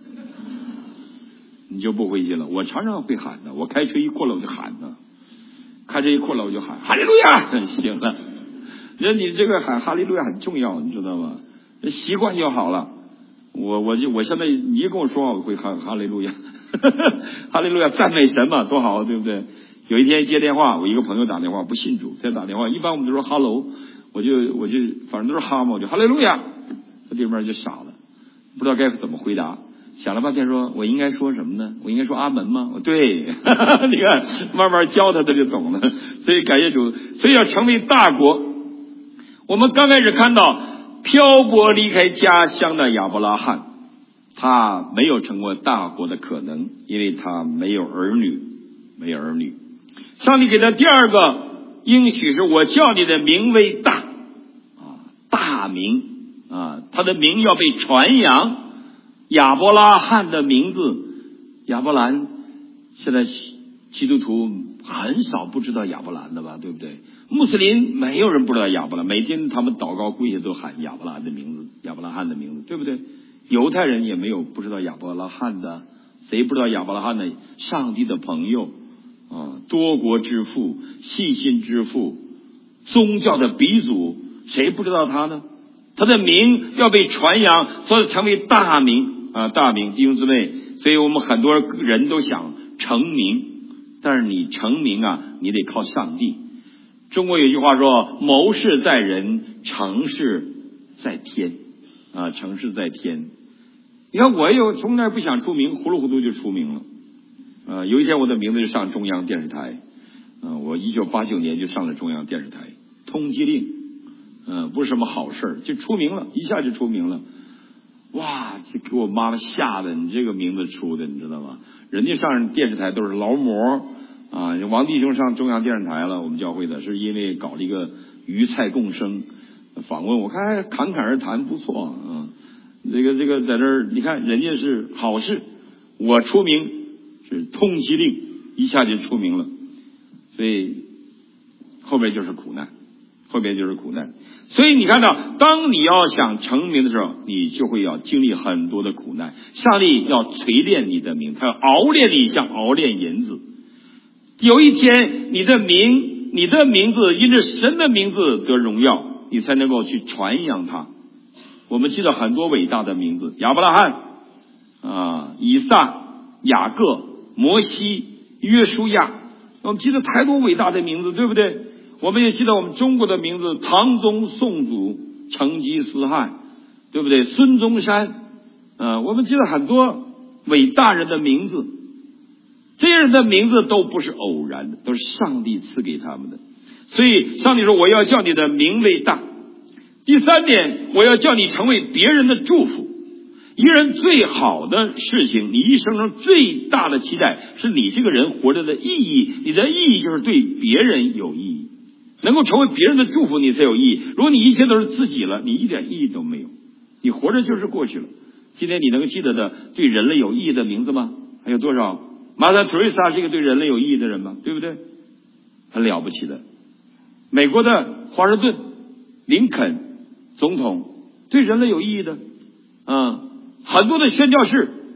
你就不灰心了。我常常会喊的，我开车一过来我就喊的，开车一过来我就喊哈利路亚，行了。那你这个喊哈利路亚很重要，你知道吗？习惯就好了。我我就我现在你一跟我说话，我会喊哈利路亚，哈利路亚，赞美神嘛，多好，对不对？有一天接电话，我一个朋友打电话，不信主，再打电话，一般我们都说哈喽，我就我就反正都是哈嘛，我就哈利路亚，这对面就傻了，不知道该怎么回答，想了半天说，我应该说什么呢？我应该说阿门吗？对，你看慢慢教他，他就懂了。所以感谢主，所以要成为大国。我们刚开始看到漂泊离开家乡的亚伯拉罕，他没有成为大国的可能，因为他没有儿女，没有儿女。上帝给他第二个应许是，我叫你的名为大啊，大名啊，他的名要被传扬。亚伯拉罕的名字，亚伯兰，现在基督徒很少不知道亚伯兰的吧，对不对？穆斯林没有人不知道亚伯兰，每天他们祷告跪下都喊亚伯兰的名字，亚伯拉罕的名字，对不对？犹太人也没有不知道亚伯拉罕的，谁不知道亚伯拉罕的？上帝的朋友啊，多国之父，信心之父，宗教的鼻祖，谁不知道他呢？他的名要被传扬，所以成为大名啊，大名，弟兄姊妹。所以我们很多人都想成名，但是你成名啊，你得靠上帝。中国有句话说，谋事在人，成事在天啊，成事在天。你看我有从来不想出名，糊里糊涂就出名了。呃，有一天我的名字就上中央电视台，嗯、呃，我一九八九年就上了中央电视台，通缉令，嗯、呃，不是什么好事，就出名了，一下就出名了。哇，这给我妈妈吓得，你这个名字出的，你知道吗？人家上电视台都是劳模啊，王弟兄上中央电视台了，我们教会的是因为搞了一个鱼菜共生访问，我看侃侃而谈，不错啊。这个这个在这儿，你看人家是好事，我出名是通缉令，一下就出名了，所以后边就是苦难，后边就是苦难。所以你看到，当你要想成名的时候，你就会要经历很多的苦难。上帝要锤炼你的名，他要熬炼你，像熬炼银子。有一天，你的名，你的名字因着神的名字得荣耀，你才能够去传扬它。我们记得很多伟大的名字，亚伯拉罕啊、以撒、雅各、摩西、约书亚，我们记得太多伟大的名字，对不对？我们也记得我们中国的名字，唐宗宋祖、成吉思汗，对不对？孙中山，呃，我们记得很多伟大人的名字，这些人的名字都不是偶然的，都是上帝赐给他们的。所以上帝说，我要叫你的名为大。第三点，我要叫你成为别人的祝福。一个人最好的事情，你一生中最大的期待，是你这个人活着的意义。你的意义就是对别人有意义，能够成为别人的祝福，你才有意义。如果你一切都是自己了，你一点意义都没有，你活着就是过去了。今天你能记得的对人类有意义的名字吗？还有多少？马特·特蕾莎是一个对人类有意义的人吗？对不对？很了不起的。美国的华盛顿、林肯总统对人类有意义的，嗯，很多的宣教士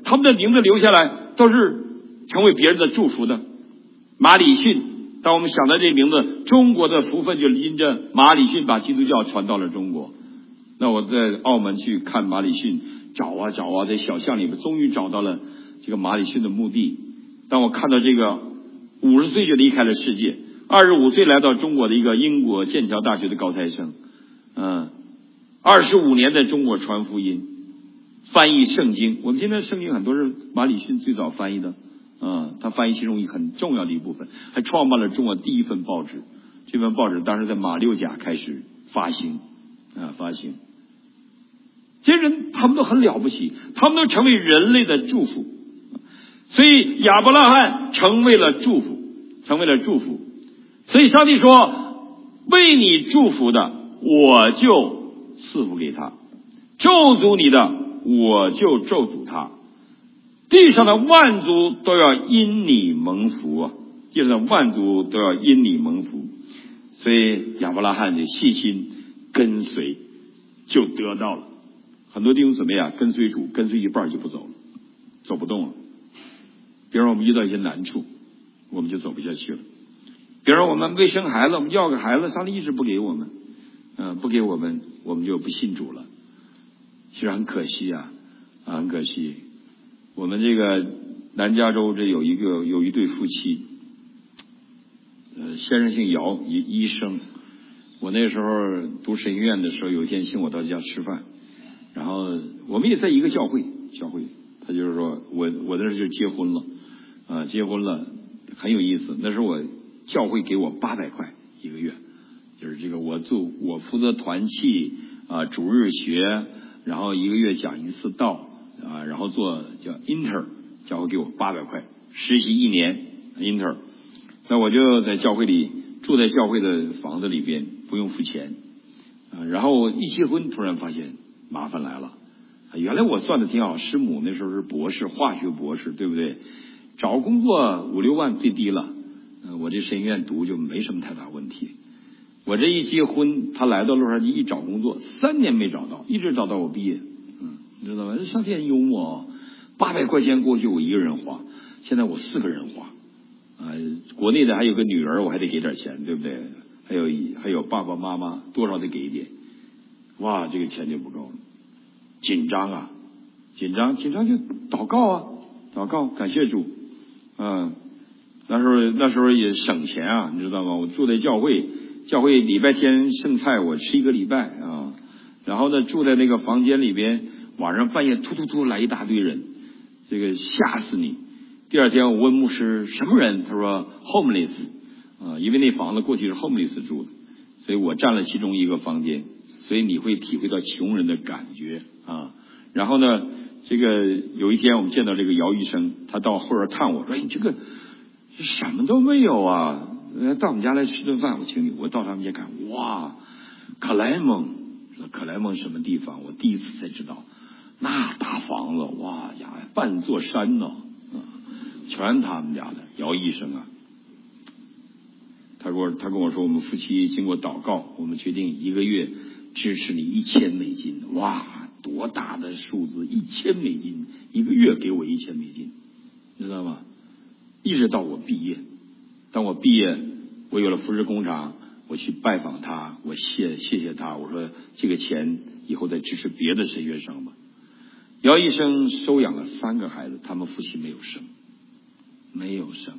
他们的名字留下来都是成为别人的祝福的。马礼逊，当我们想到这名字，中国的福分就因着马礼逊把基督教传到了中国。那我在澳门去看马礼逊，找啊找啊，在小巷里面终于找到了这个马礼逊的墓地。当我看到这个五十岁就离开了世界，二十五岁来到中国的一个英国剑桥大学的高材生，嗯，二十五年在中国传福音，翻译圣经。我们今天圣经很多是马礼逊最早翻译的，嗯，他翻译其中一很重要的一部分，还创办了中国第一份报纸。这份报纸当时在马六甲开始发行，啊，发行。这些人他们都很了不起，他们都成为人类的祝福。所以亚伯拉罕成为了祝福，成为了祝福。所以上帝说，为你祝福的我就赐福给他，咒诅你的我就咒诅他。地上的万族都要因你蒙福啊！地上的万族都要因你蒙福。所以亚伯拉罕的细心跟随就得到了。很多弟兄姊妹啊，跟随主跟随一半就不走了，走不动了。比如说我们遇到一些难处，我们就走不下去了。比如说我们未生孩子，我们要个孩子，上帝一直不给我们，嗯、呃，不给我们，我们就不信主了。其实很可惜啊，啊，很可惜。我们这个南加州这有一个有一对夫妻，呃，先生姓姚，医医生。我那时候读神学院的时候，有一天请我到家吃饭，然后我们也在一个教会，教会。他就是说我我那时候就结婚了，啊，结婚了很有意思。那时候我教会给我八百块一个月，就是这个我做我负责团契啊，主日学，然后一个月讲一次道啊，然后做叫 inter， 教会给我八百块，实习一年 inter。那我就在教会里住在教会的房子里边，不用付钱啊。然后一结婚，突然发现麻烦来了。原来我算的挺好，师母那时候是博士，化学博士，对不对？找工作五六万最低了，呃，我这神学院读就没什么太大问题。我这一结婚，他来到洛杉矶一找工作，三年没找到，一直找到我毕业。嗯，你知道吗？上帝很幽默哦，八百块钱过去我一个人花，现在我四个人花。啊、呃，国内的还有个女儿，我还得给点钱，对不对？还有还有爸爸妈妈，多少得给一点。哇，这个钱就不够了。紧张啊，紧张，紧张就祷告啊，祷告，感谢主，嗯，那时候那时候也省钱啊，你知道吗？我住在教会，教会礼拜天剩菜我吃一个礼拜啊，然后呢住在那个房间里边，晚上半夜突突突来一大堆人，这个吓死你。第二天我问牧师什么人，他说 homeless 啊，因为那房子过去是 homeless 住的，所以我占了其中一个房间。所以你会体会到穷人的感觉啊。然后呢，这个有一天我们见到这个姚医生，他到后边看我说：“哎，你这个什么都没有啊，到我们家来吃顿饭，我请你。”我到他们家看，哇，克莱蒙，克莱蒙什么地方？我第一次才知道，那大房子，哇呀，半座山呢，啊，全他们家的姚医生啊。他跟我他跟我说，我们夫妻经过祷告，我们决定一个月支持你一千美金。哇，多大的数字！一千美金一个月给我一千美金，你知道吗？一直到我毕业，当我毕业，我有了服饰工厂，我去拜访他，我谢谢谢他，我说这个钱以后再支持别的神学生吧。姚医生收养了三个孩子，他们夫妻没有生，没有生。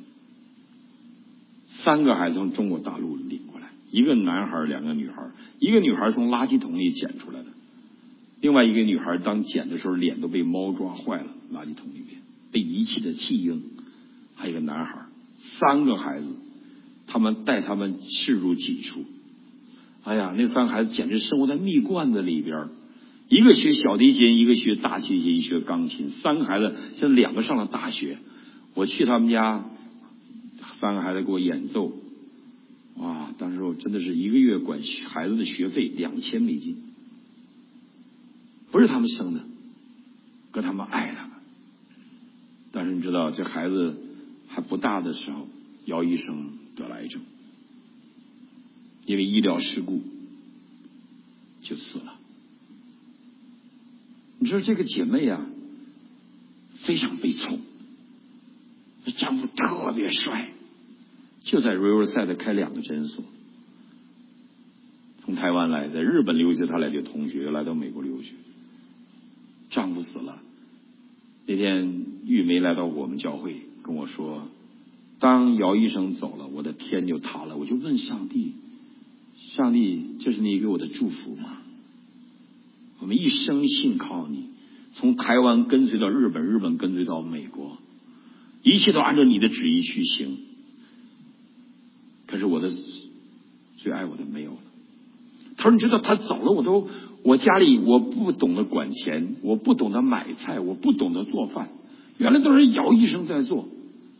三个孩子从中国大陆领过来，一个男孩，两个女孩。一个女孩从垃圾桶里捡出来的，另外一个女孩当捡的时候脸都被猫抓坏了，垃圾桶里面被遗弃的弃婴。还有一个男孩，三个孩子，他们带他们视如己出。哎呀，那三个孩子简直生活在蜜罐子里边，一个学小提琴，一个学大提琴，一个学钢琴。三个孩子现在两个上了大学，我去他们家。三个孩子给我演奏，哇！当时我真的是一个月管孩子的学费两千美金，不是他们生的，可他们爱他们。但是你知道，这孩子还不大的时候，姚医生得了癌症，因为医疗事故就死了。你说这个姐妹啊， 非常被宠，丈夫特别帅，就在 Riverside 开两个诊所。从台湾来，在日本留学他来的同学来到美国留学，丈夫死了。那天玉梅来到我们教会跟我说，当姚医生走了，我的天就塌了。我就问上帝，上帝，这是你给我的祝福吗？我们一生信靠你，从台湾跟随到日本，日本跟随到美国，一切都按照你的旨意去行。可是我的最爱我的没有了。他说你知道他走了，我都我家里我不懂得管钱，我不懂得买菜，我不懂得做饭，原来都是姚医生在做。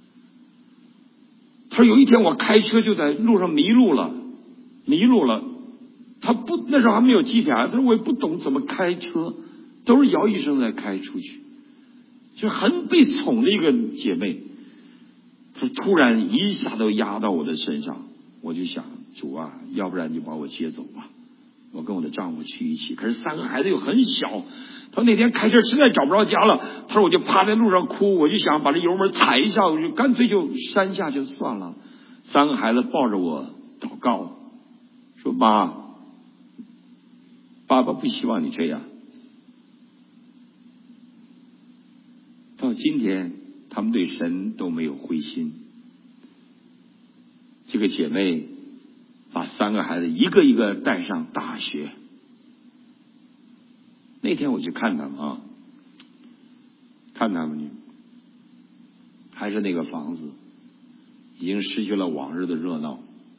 他说有一天我开车就在路上迷路了，迷路了。他不那时候还没有 G P S， 他说我也不懂怎么开车，都是姚医生在开出去，就很被宠的一个姐妹。他突然一下都压到我的身上，我就想主啊，要不然就把我接走吧，我跟我的丈夫去一起。可是三个孩子又很小，他那天开车实在找不着家了，他说我就趴在路上哭，我就想把这油门踩一下，我就干脆就山下就算了。三个孩子抱着我祷告，说妈，爸爸不希望你这样。到今天他们对神都没有灰心。这个姐妹把三个孩子一个一个带上大学。那天我去看他们啊，看他们还是那个房子，已经失去了往日的热闹，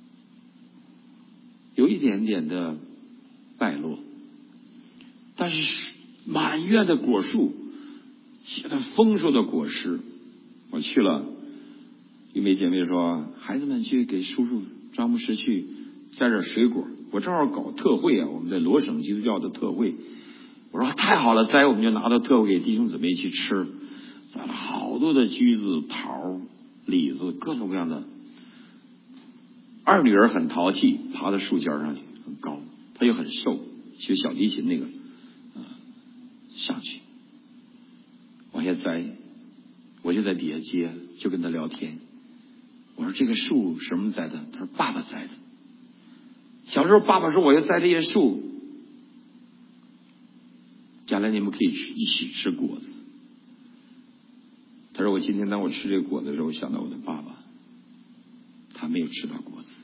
有一点点的败落，但是满院的果树结了丰硕的果实。我去了，一枚姐妹说孩子们去给叔叔张牧师去摘点水果，我正好搞特会啊，我们在罗省基督教的特会。我说太好了，摘我们就拿到特会给弟兄姊妹去吃，摘了好多的橘子、桃、李子，各种各样的。二女儿很淘气，爬到树尖上去，很高，她又很瘦，学小提琴那个，呃、上去往下摘，我就在底下接，就跟她聊天。我说这个树什么栽的？他说爸爸栽的。小时候爸爸说我要栽这些树，将来你们可以吃一起吃果子。他说我今天当我吃这个果子的时候，想到我的爸爸，他没有吃到果子。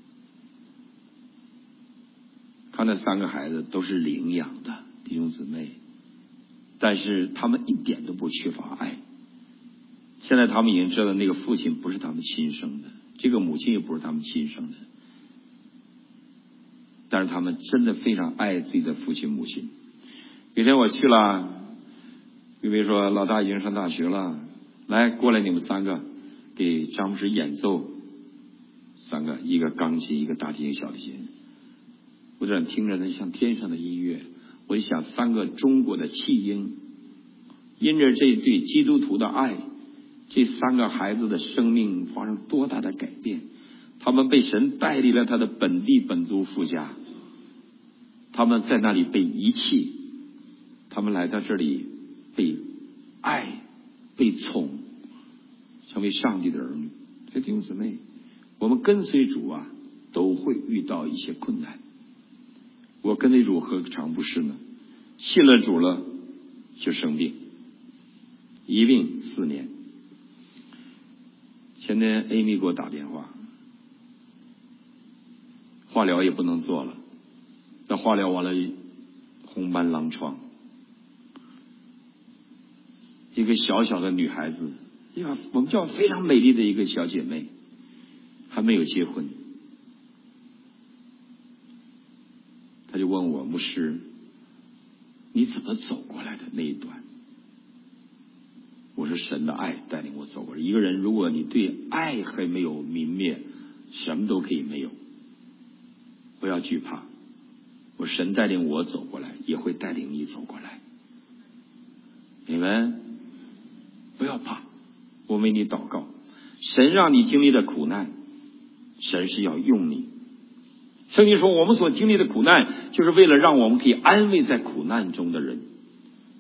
他那三个孩子都是领养的弟兄姊妹，但是他们一点都不缺乏爱。现在他们已经知道那个父亲不是他们亲生的，这个母亲也不是他们亲生的，但是他们真的非常爱自己的父亲母亲。有天我去了，玉梅说老大已经上大学了，来过来你们三个给张牧师演奏，三个，一个钢琴，一个大提琴，小提琴。我这样听着呢像天上的音乐，我就想三个中国的弃婴，因着这对基督徒的爱，这三个孩子的生命发生多大的改变。他们被神带离了他的本地本族父家，他们在那里被遗弃，他们来到这里被爱被宠，成为上帝的儿女。所以弟兄姊妹，我们跟随主啊都会遇到一些困难。我跟随主何尝不是呢？信了主了就生病，一病四年。前天 Amy 给我打电话，化疗也不能做了，那化疗完了红斑狼疮，一个小小的女孩子，一个我们叫非常美丽的一个小姐妹，还没有结婚。她就问我，牧师你怎么走过来的那一段？我说神的爱带领我走过来。一个人如果你对爱还没有泯灭，什么都可以没有，不要惧怕，我神带领我走过来，也会带领你走过来。你们不要怕，我为你祷告。神让你经历的苦难，神是要用你。圣经说我们所经历的苦难，就是为了让我们可以安慰在苦难中的人。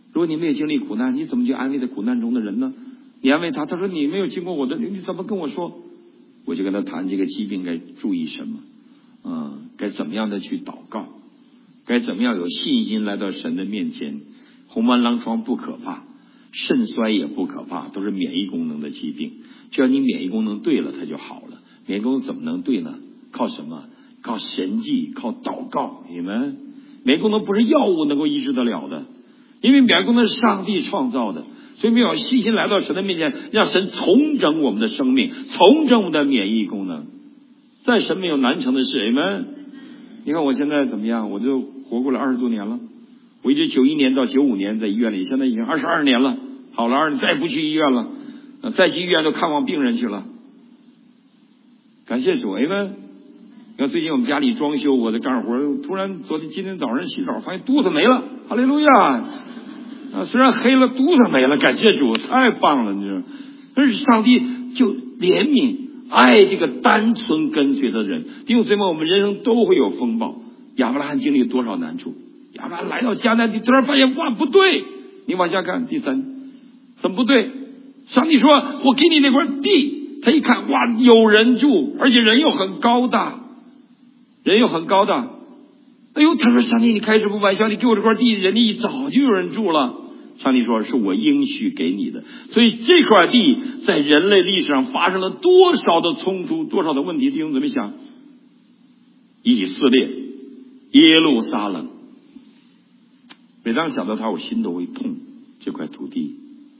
如果你没有经历苦难，你怎么去安慰在苦难中的人呢？你安慰他，他说你没有经过我的，你怎么跟我说？我就跟他谈这个疾病该注意什么，嗯，该怎么样的去祷告，该怎么样有信心来到神的面前。红斑狼疮不可怕，肾衰也不可怕，都是免疫功能的疾病。只要你免疫功能对了，它就好了。免疫功能怎么能对呢？靠什么？靠神迹，靠祷告。你们免疫功能不是药物能够医治得了的，因为免疫功能是上帝创造的。所以没有信心来到神的面前，让神重整我们的生命，重整我们的免疫功能。在神没有难成的事。你们你看我现在怎么样？我就活过了二十多年了。我一直九一年到九五年在医院里，现在已经二十二年了，好了二年，再不去医院了，再去医院都看望病人去了。感谢主。哎们，你看最近我们家里装修，我在干活，突然昨天今天早上洗澡，发现肚子没了，哈利路亚！啊，虽然黑了，肚子没了，感谢主，太棒了！你知道，但是上帝就怜悯、爱这个单纯跟随的人。弟兄姊妹，我们人生都会有风暴。亚伯拉罕经历多少难处？亚伯拉罕来到迦南地，突然发现哇，不对！你往下看，第三，怎么不对？上帝说：“我给你那块地。”他一看，哇，有人住，而且人又很高大，人又很高大。哎呦，他说：“上帝，你开什么玩笑？你给我这块地，人家早就有人住了。”上帝说：“是我应许给你的。”所以这块地在人类历史上发生了多少的冲突，多少的问题？弟兄姊妹想，以色列、耶路撒冷，每当想到他，我心都会痛。这块土地，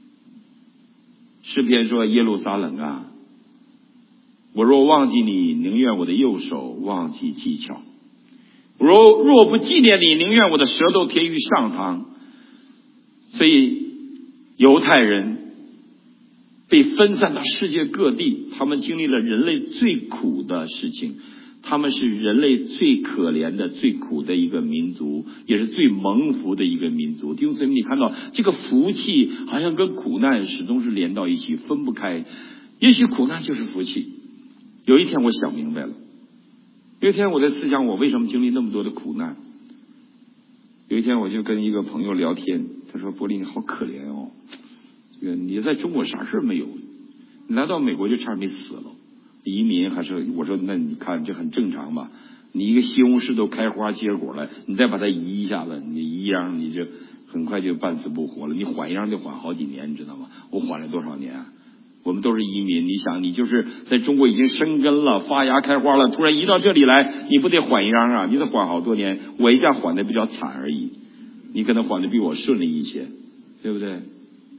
诗篇说：“耶路撒冷啊，我若忘记你，宁愿我的右手忘记技巧。若若不纪念你，宁愿我的舌头贴于上膛。”所以犹太人被分散到世界各地，他们经历了人类最苦的事情，他们是人类最可怜的、最苦的一个民族，也是最蒙福的一个民族。弟兄姊妹，你看到这个福气好像跟苦难始终是连到一起，分不开。也许苦难就是福气。有一天我想明白了，有一天我在思想我为什么经历那么多的苦难。有一天我就跟一个朋友聊天，他说：“柏林你好可怜哦，这个你在中国啥事没有，你来到美国就差点没死了，移民还是……我说那你看这很正常吧，你一个西红柿都开花结果了，你再把它移一下子，你移秧你就很快就半死不活了，你缓秧就缓好几年，你知道吗？我缓了多少年啊？我们都是移民，你想你就是在中国已经生根了，发芽开花了，突然移到这里来，你不得缓秧啊？你得缓好多年。我一下缓的比较惨而已，你可能缓的比我顺利一些，对不对？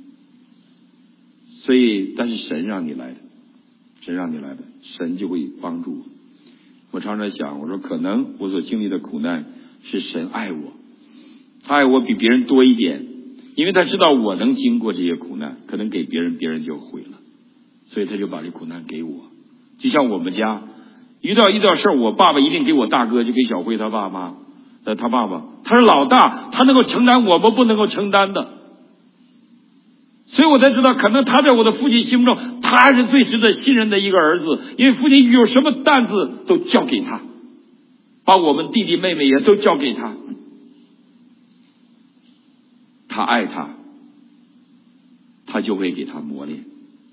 所以但是神让你来的，神让你来的，神就会帮助我。我常常想，我说可能我所经历的苦难是神爱我，他爱我比别人多一点，因为他知道我能经过这些苦难，可能给别人别人就毁了，所以他就把这苦难给我。就像我们家遇到遇到事儿，我爸爸一定给我大哥，就给小辉他爸妈，呃，他爸爸，他是老大，他能够承担我们不能够承担的，所以我才知道，可能他在我的父亲心目中，他是最值得信任的一个儿子，因为父亲有什么担子都交给他，把我们弟弟妹妹也都交给他，他爱他，他就会给他磨练。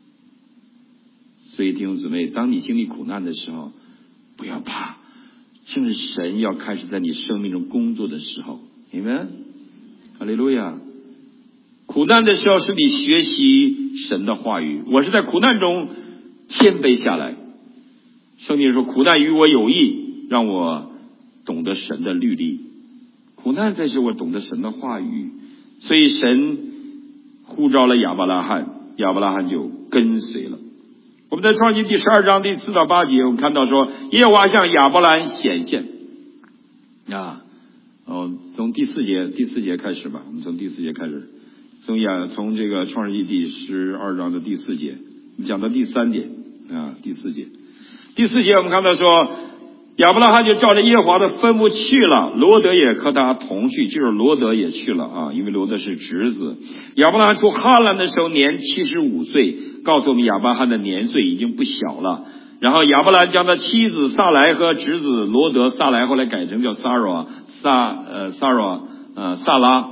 所以弟兄姊妹，当你经历苦难的时候，不要怕，正是神要开始在你生命中工作的时候。阿们，哈利路亚。苦难的时候是你学习神的话语，我是在苦难中谦卑下来。圣经说苦难与我有益，让我懂得神的律例。苦难在使我懂得神的话语，所以神呼召了亚伯拉罕，亚伯拉罕就跟随了。我们在创世记第十二章第四到八节，我们看到说耶和华向亚伯兰显现啊，哦，从第四节第四节开始吧，我们从第四节开始，从亚从这个创世记第十二章的第四节，我们讲到第三点啊，第四节，第四节我们看到说亚伯拉罕就照着耶和华的吩咐去了，罗德也和他同去，就是罗德也去了啊，因为罗德是侄子。亚伯拉罕出哈兰的时候年七十五岁，告诉我们亚伯拉罕的年岁已经不小了。然后亚伯拉罕将他妻子撒莱和侄子罗德，撒莱后来改成叫撒罗撒呃撒罗呃萨拉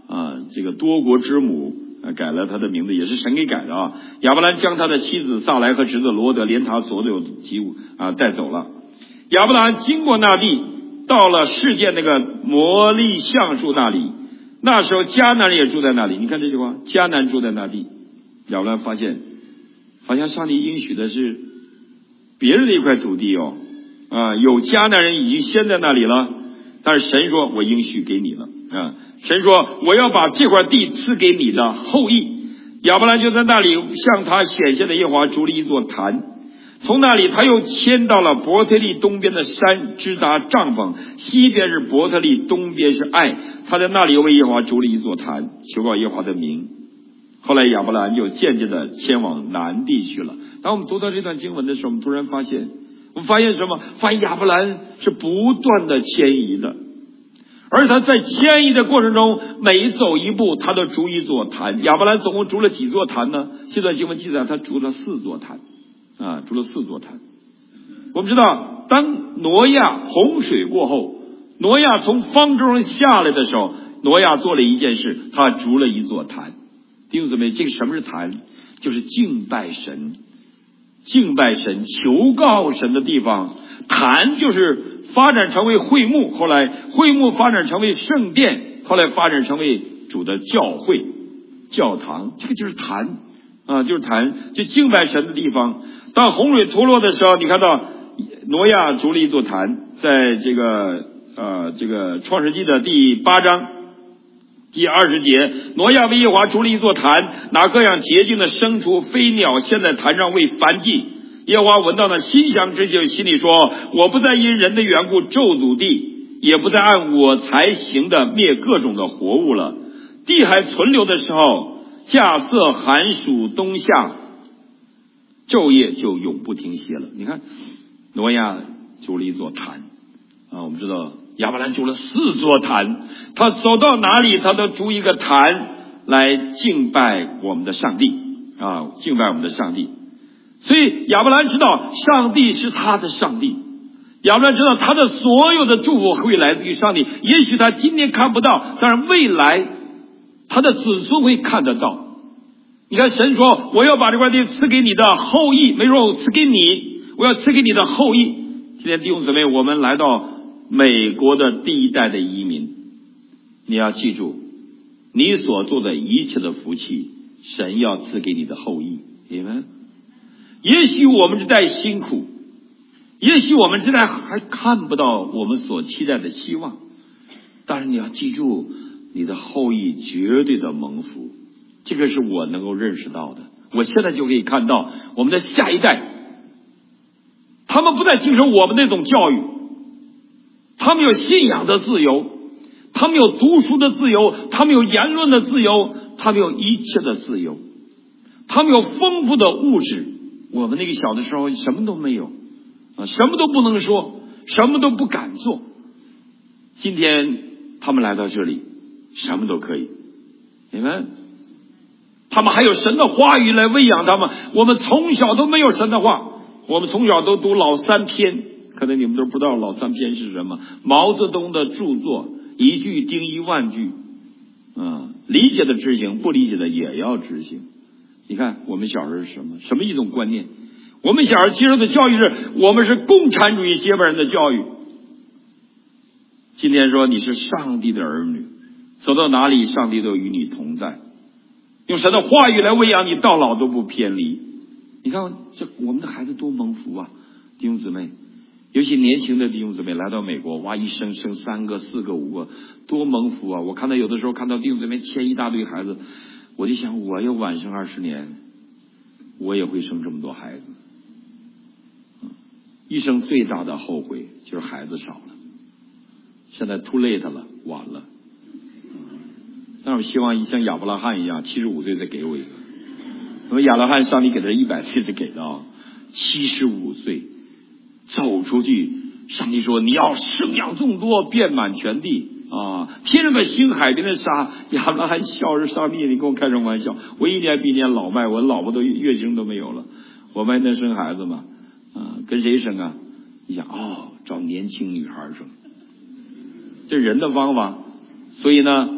啊，这个多国之母啊，改了他的名字，也是神给改的啊。亚伯兰将他的妻子萨莱和侄子罗德连他所有及物啊带走了。亚伯兰经过那地，到了世界那个摩利橡树那里，那时候迦南人也住在那里。你看这句话，迦南住在那地。亚伯兰发现，好像上帝应许的是别人的一块土地哦，啊，有迦南人已经先在那里了，但是神说我应许给你了啊，神说我要把这块地赐给你的后裔。亚伯兰就在那里向他显现的耶和华筑了一座坛，从那里他又迁到了伯特利东边的山，支搭帐篷，西边是伯特利，东边是爱，他在那里又为耶和华筑了一座坛，求告耶和华的名。后来亚伯兰就渐渐的迁往南地去了。当我们读到这段经文的时候，我们突然发现，我们发现什么？发现亚伯兰是不断的迁移的，而他在迁移的过程中，每走一步他都筑一座坛。亚伯兰总共筑了几座坛呢？这段经文记载他筑了四座坛啊，筑了四座坛。我们知道，当挪亚洪水过后，挪亚从方舟上下来的时候，挪亚做了一件事，他筑了一座坛。弟兄姊妹，这个什么是坛？就是敬拜神，敬拜神、求告神的地方。坛就是发展成为会幕，后来会幕发展成为圣殿，后来发展成为主的教会、教堂，这个就是坛啊，就是坛，就敬拜神的地方。当洪水脱落的时候，你看到挪亚筑了一座坛，在这个呃这个创世纪的第八章第二十节，挪亚为耶和华筑了一座坛，拿各样洁净的牲畜、飞鸟献在坛上为燔祭。耶和华闻到那馨香之气，心里说：我不再因人的缘故咒诅地，也不再按我才行的灭各种的活物了。地还存留的时候，稼穑寒暑冬夏，昼夜就永不停歇了。你看，挪亚筑了一座坛啊，我们知道亚伯兰筑了四座坛，他走到哪里他都筑一个坛来敬拜我们的上帝啊，敬拜我们的上帝。所以亚伯兰知道上帝是他的上帝，亚伯兰知道他的所有的祝福会来自于上帝。也许他今天看不到，但是未来他的子孙会看得到。你看神说我要把这块地赐给你的后裔，没说我赐给你，我要赐给你的后裔。今天弟兄姊妹，我们来到美国的第一代的移民，你要记住，你所做的一切的福气，神要赐给你的后裔。你们也许我们这代辛苦，也许我们这代还看不到我们所期待的希望，但是你要记住，你的后裔绝对的蒙福。这个是我能够认识到的。我现在就可以看到我们的下一代，他们不再接受我们那种教育，他们有信仰的自由，他们有读书的自由，他们有言论的自由，他们有一切的自由，他们有丰富的物质。我们那个小的时候什么都没有啊，什么都不能说，什么都不敢做。今天他们来到这里，什么都可以。你们，他们还有神的话语来喂养他们。我们从小都没有神的话，我们从小都读老三篇，可能你们都不知道老三篇是什么。毛泽东的著作，一句顶一万句啊，理解的执行，不理解的也要执行。你看我们小时候是什么什么一种观念？我们小时候接受的教育是我们是共产主义接班人的教育。今天说你是上帝的儿女，走到哪里上帝都与你同在，用神的话语来喂养你，到老都不偏离。你看这我们的孩子多蒙福啊，弟兄姊妹，尤其年轻的弟兄姊妹来到美国，哇，一生生三个四个五个，多蒙福啊。我看到有的时候看到弟兄姊妹牵一大堆孩子，我就想我要晚生二十年，我也会生这么多孩子。一生最大的后悔就是孩子少了，现在 too late 了，晚了。但是我希望像亚伯拉罕一样，七十五岁再给我一个。那么亚伯拉罕上帝给他一百岁才给的啊，七十五岁走出去，上帝说你要生养众多，遍满全地啊，天上的星，海边的沙。亚伯拉罕笑着，上帝你跟我开什么玩笑？我一年比一年老迈，我老婆都月经都没有了，我们还能生孩子吗？啊，跟谁生啊？你想哦，找年轻女孩生，这人的方法。所以呢，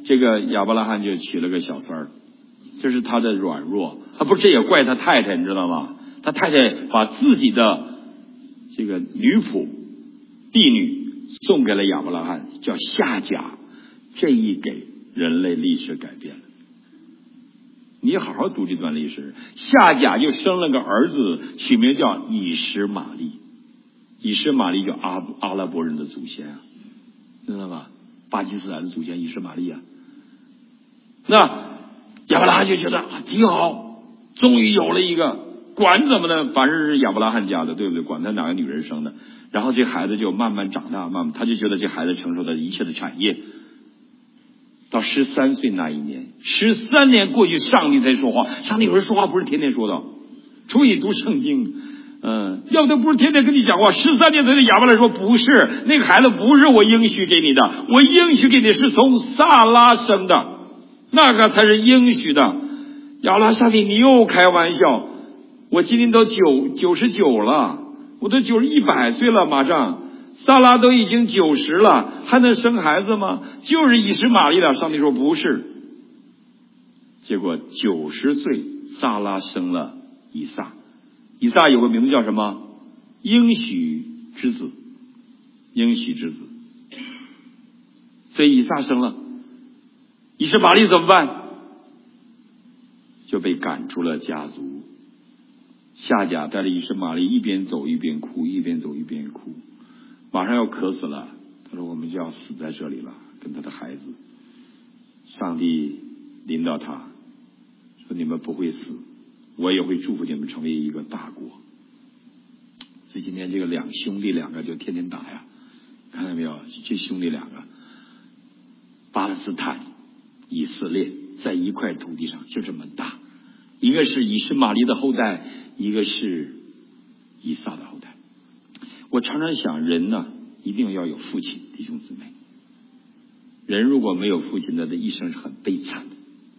这个亚伯拉罕就娶了个小三儿，这是他的软弱。他不是，这也怪他太太，你知道吗？他太太把自己的这个女仆婢女送给了亚伯拉罕，叫夏甲。这一给，人类历史改变了。你好好读这段历史，夏甲就生了个儿子，取名叫以实玛利。以实玛利叫阿阿拉伯人的祖先啊，知道吧？巴基斯坦的祖先以实玛利啊。那亚伯拉罕就觉得啊挺好，终于有了一个，管怎么的，反正是亚伯拉罕家的，对不对？管他哪个女人生的。然后这孩子就慢慢长大，慢慢他就觉得这孩子承受的一切的产业。到十三岁那一年，十三年过去，上帝才说话。上帝有人说话不是天天说的，除非你读圣经，嗯，要不他不是天天跟你讲话。十三年才对亚伯拉罕说，不是，那个孩子不是我应许给你的，我应许给你是从撒拉生的，那个才是应许的。亚伯拉罕，上帝你又开玩笑，我今年都九九十九了，我都九十一百岁了，马上。撒拉都已经九十了，还能生孩子吗？就是以实玛利了。上帝说不是。结果九十岁，撒拉生了以撒。以撒有个名字叫什么？应许之子。应许之子。所以以撒生了。以实玛利怎么办？就被赶出了家族。夏甲带着以实玛利一边走一边哭，一边走一边哭。马上要渴死了，他说我们就要死在这里了，跟他的孩子。上帝领导他说，你们不会死，我也会祝福你们成为一个大国。所以今天这个两兄弟两个就天天打呀，看到没有？这兄弟两个，巴勒斯坦、以色列在一块土地上就这么大，一个是以实玛利的后代，一个是以撒的后代。我常常想，人呢一定要有父亲，弟兄姊妹。人如果没有父亲，他的一生是很悲惨的。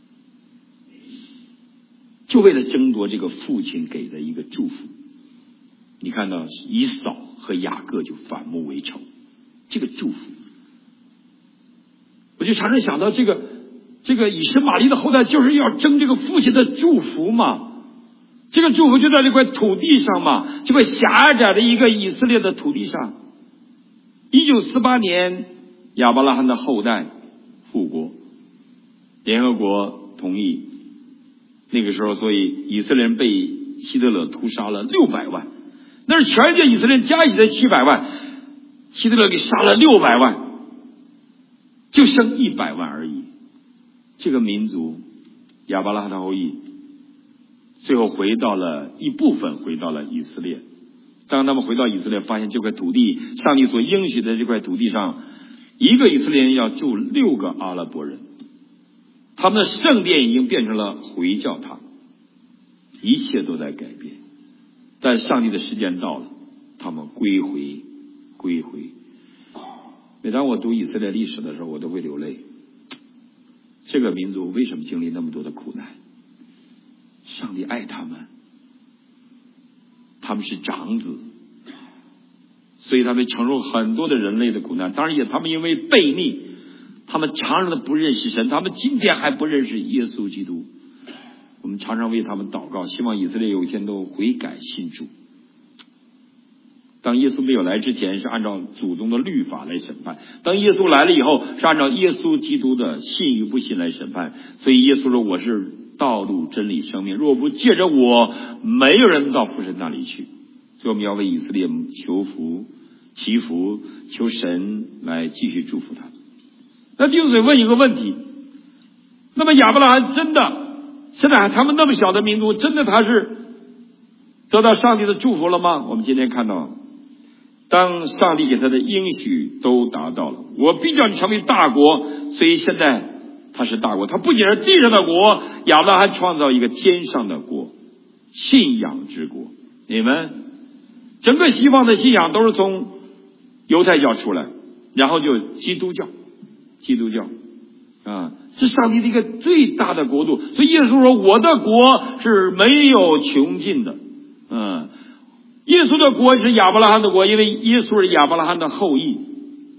就为了争夺这个父亲给的一个祝福，你看到以扫和雅各就反目为仇，这个祝福，我就常常想到这个这个以实玛利的后代就是要争这个父亲的祝福嘛。这个祝福就在这块土地上嘛，这块狭窄的一个以色列的土地上。一九四八年，亚伯拉罕的后代复国，联合国同意。那个时候，所以以色列人被希特勒屠杀了六百万，那是全世界以色列人加起来七百万，希特勒给杀了六百万，就剩一百万而已。这个民族，亚伯拉罕的后裔。最后回到了一部分回到了以色列。当他们回到以色列，发现这块土地，上帝所应许的这块土地上，一个以色列人要住六个阿拉伯人。他们的圣殿已经变成了回教堂，一切都在改变。但上帝的时间到了，他们归回归回。每当我读以色列历史的时候，我都会流泪。这个民族为什么经历那么多的苦难？上帝爱他们，他们是长子，所以他们承受很多的人类的苦难。当然也他们因为悖逆，他们常常的不认识神，他们今天还不认识耶稣基督。我们常常为他们祷告，希望以色列有一天都悔改信主。当耶稣没有来之前，是按照祖宗的律法来审判；当耶稣来了以后，是按照耶稣基督的信与不信来审判。所以耶稣说，我是道路真理生命，若不借着我，没有人到父神那里去。所以我们要为以色列求福祈福，求神来继续祝福他。那弟兄姊妹问一个问题，那么亚伯拉罕真的现在他们那么小的民族，真的他是得到上帝的祝福了吗？我们今天看到，当上帝给他的应许都达到了，我必叫你成为大国。所以现在他是大国，他不仅是地上的国，亚伯拉罕创造一个天上的国，信仰之国。你们整个西方的信仰都是从犹太教出来，然后就基督教，基督教啊，是上帝的一个最大的国度。所以耶稣说，我的国是没有穷尽的。嗯，耶稣的国是亚伯拉罕的国，因为耶稣是亚伯拉罕的后裔。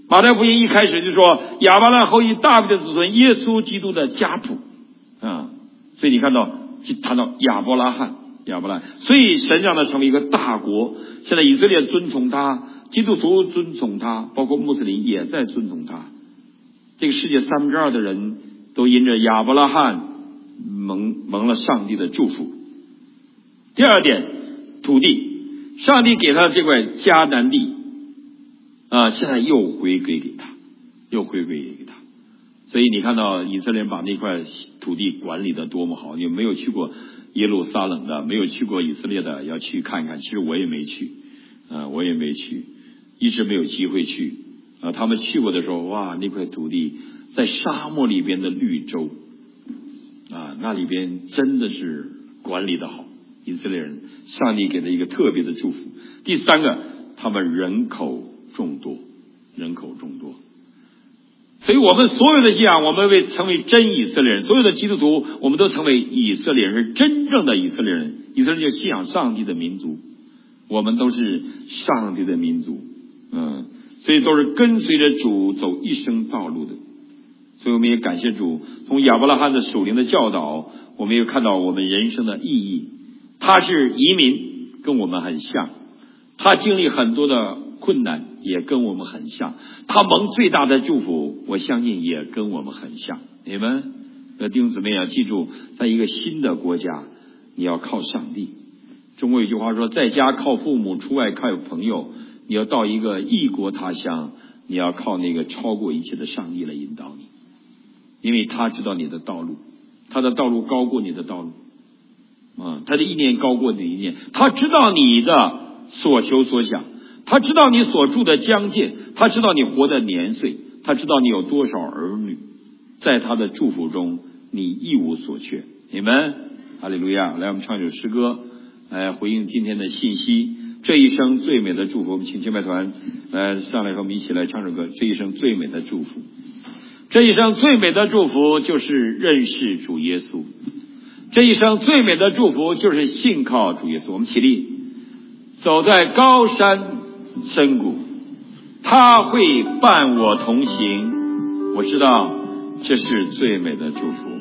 马太福音一开始就说亚伯拉罕后裔大卫的子孙，耶稣基督的家谱啊，所以你看到谈到亚伯拉罕，亚伯拉罕，所以神让他成为一个大国。现在以色列尊崇他，基督徒尊崇他，包括穆斯林也在尊崇他。这个世界三分之二的人都因着亚伯拉罕蒙蒙了上帝的祝福。第二点，土地，上帝给他这块迦南地啊，现在又回归给他，又回归给他。所以你看到以色列人把那块土地管理的多么好，你没有去过耶路撒冷的，没有去过以色列的，要去看看。其实我也没去，啊，我也没去，一直没有机会去。啊，他们去过的时候，哇，那块土地在沙漠里边的绿洲，啊，那里边真的是管理的好。以色列人，上帝给的一个特别的祝福。第三个，他们人口众多，人口众多。所以我们所有的信仰，我们为成为真以色列人，所有的基督徒，我们都成为以色列人，是真正的以色列人。以色列人就信仰上帝的民族，我们都是上帝的民族，嗯，所以都是跟随着主走一生道路的。所以我们也感谢主，从亚伯拉罕的属灵的教导，我们也看到我们人生的意义。他是移民，跟我们很像，他经历很多的困难，也跟我们很像。他蒙最大的祝福，我相信也跟我们很像。你们弟兄姊妹要记住，在一个新的国家，你要靠上帝。中国有句话说，在家靠父母，出外靠朋友。你要到一个异国他乡，你要靠那个超过一切的上帝来引导你，因为他知道你的道路，他的道路高过你的道路啊，他的意念高过你的意念，他知道你的所求所想，他知道你所住的疆界，他知道你活的年岁，他知道你有多少儿女，在他的祝福中你一无所缺。你们哈利路亚！来，我们唱一首诗歌来回应今天的信息。这一生最美的祝福，我们请敬拜团来上来和我们一起来唱首歌。这一生最美的祝福，这一生最美的祝福就是认识主耶稣，这一生最美的祝福就是信靠主耶稣。我们起立，走在高山深谷，他会伴我同行，我知道这是最美的祝福。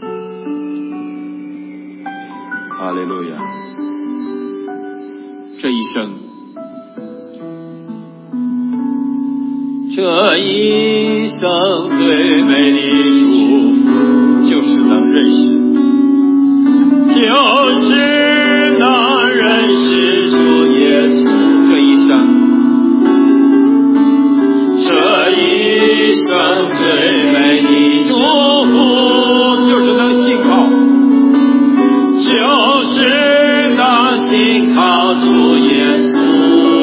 哈利路亚！这一生，这一生最美的祝福就是能认识，就是能认识主耶稣。这一生，这一生最美的祝福就是能信靠，就是能信靠主耶稣。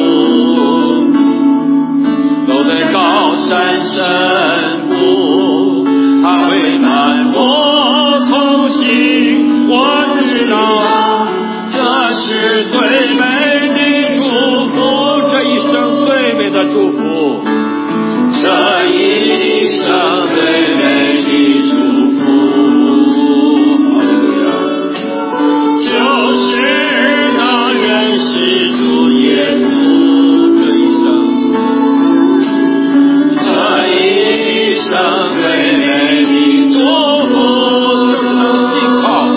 走在高山深谷，他会伴我同行，我知道这是最美的祝福，这一生最美的祝福，这一生最美的祝福。哈利路亚！就是能认识主耶稣。最美的祝福就是能信靠，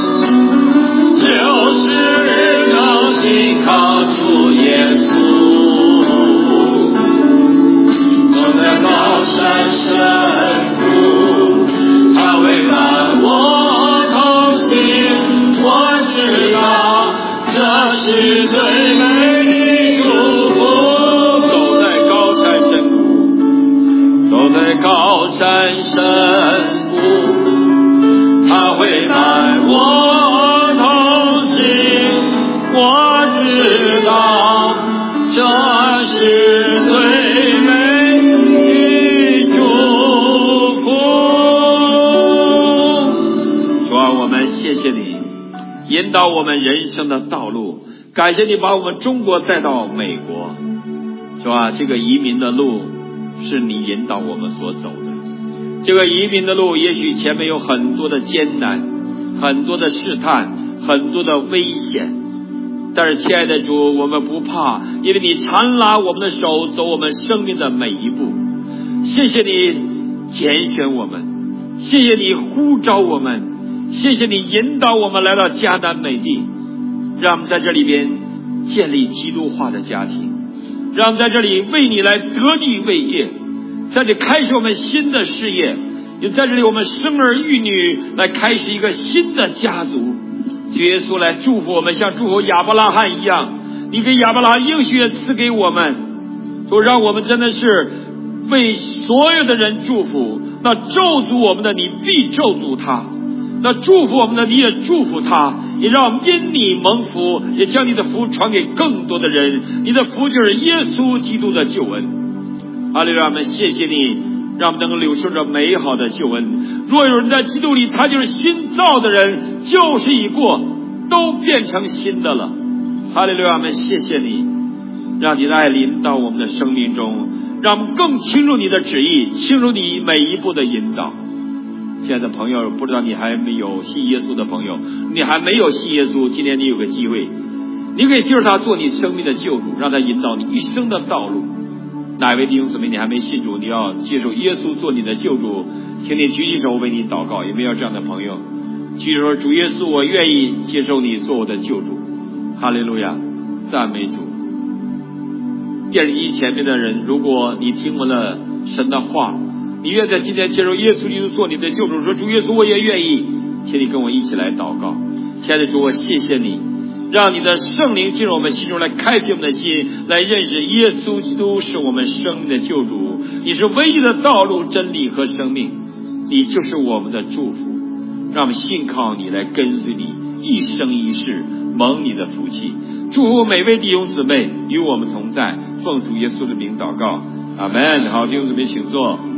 就是能信靠主耶稣。走在高山深谷，他会伴我同行，我知道这是最美的祝福。走在高山深谷，走在高山深谷，他会伴我同行，我知道这是最美的祝福。主啊，我们谢谢你引导我们人生的道路，感谢你把我们中国带到美国。主啊，这个移民的路是你引导我们所走的，这个移民的路也许前面有很多的艰难，很多的试探，很多的危险，但是亲爱的主，我们不怕，因为你常拉我们的手走我们生命的每一步。 谢谢你拣选我们，谢谢你呼召我们，谢谢你引导我们来到迦南美地，让我们在这里边建立基督化的家庭，让我们在这里为你来得地为业，在这里开始我们新的事业，也在这里我们生儿育女，来开始一个新的家族。主耶稣来祝福我们，像祝福亚伯拉罕一样，你给亚伯拉罕应许也赐给我们，就让我们真的是为所有的人祝福。那咒诅我们的，你必咒诅他；那祝福我们的，你也祝福他。也让我们因你蒙福，也将你的福传给更多的人。你的福就是耶稣基督的救恩。哈利路亚！我们谢谢你，让我们能够领受着美好的救恩。若有人在基督里，他就是新造的人，旧事已过，都变成新的了。哈利路亚！我们谢谢你，让你的爱临到我们的生命中，让我们更清楚你的旨意，清楚你每一步的引导。亲爱的朋友，不知道你还没有信耶稣的朋友，你还没有信耶稣，今天你有个机会，你可以接受他做你生命的救主，让他引导你一生的道路。哪位弟兄姊妹你还没信主，你要接受耶稣做你的救主，请你举起手为你祷告。有没有这样的朋友？举手说，主耶稣，我愿意接受你做我的救主。哈利路亚，赞美主。电视机前面的人，如果你听闻了神的话，你愿在今天接受耶稣基督做你的救主，说主耶稣我也愿意，请你跟我一起来祷告。亲爱的主，我谢谢你，让你的圣灵进入我们心中，来开启我们的心，来认识耶稣基督是我们生命的救主，你是唯一的道路、真理和生命，你就是我们的祝福。让我们信靠你，来跟随你一生一世，蒙你的福气。祝福每位弟兄姊妹与我们同在，奉主耶稣的名祷告，阿们。好，弟兄姊妹请坐。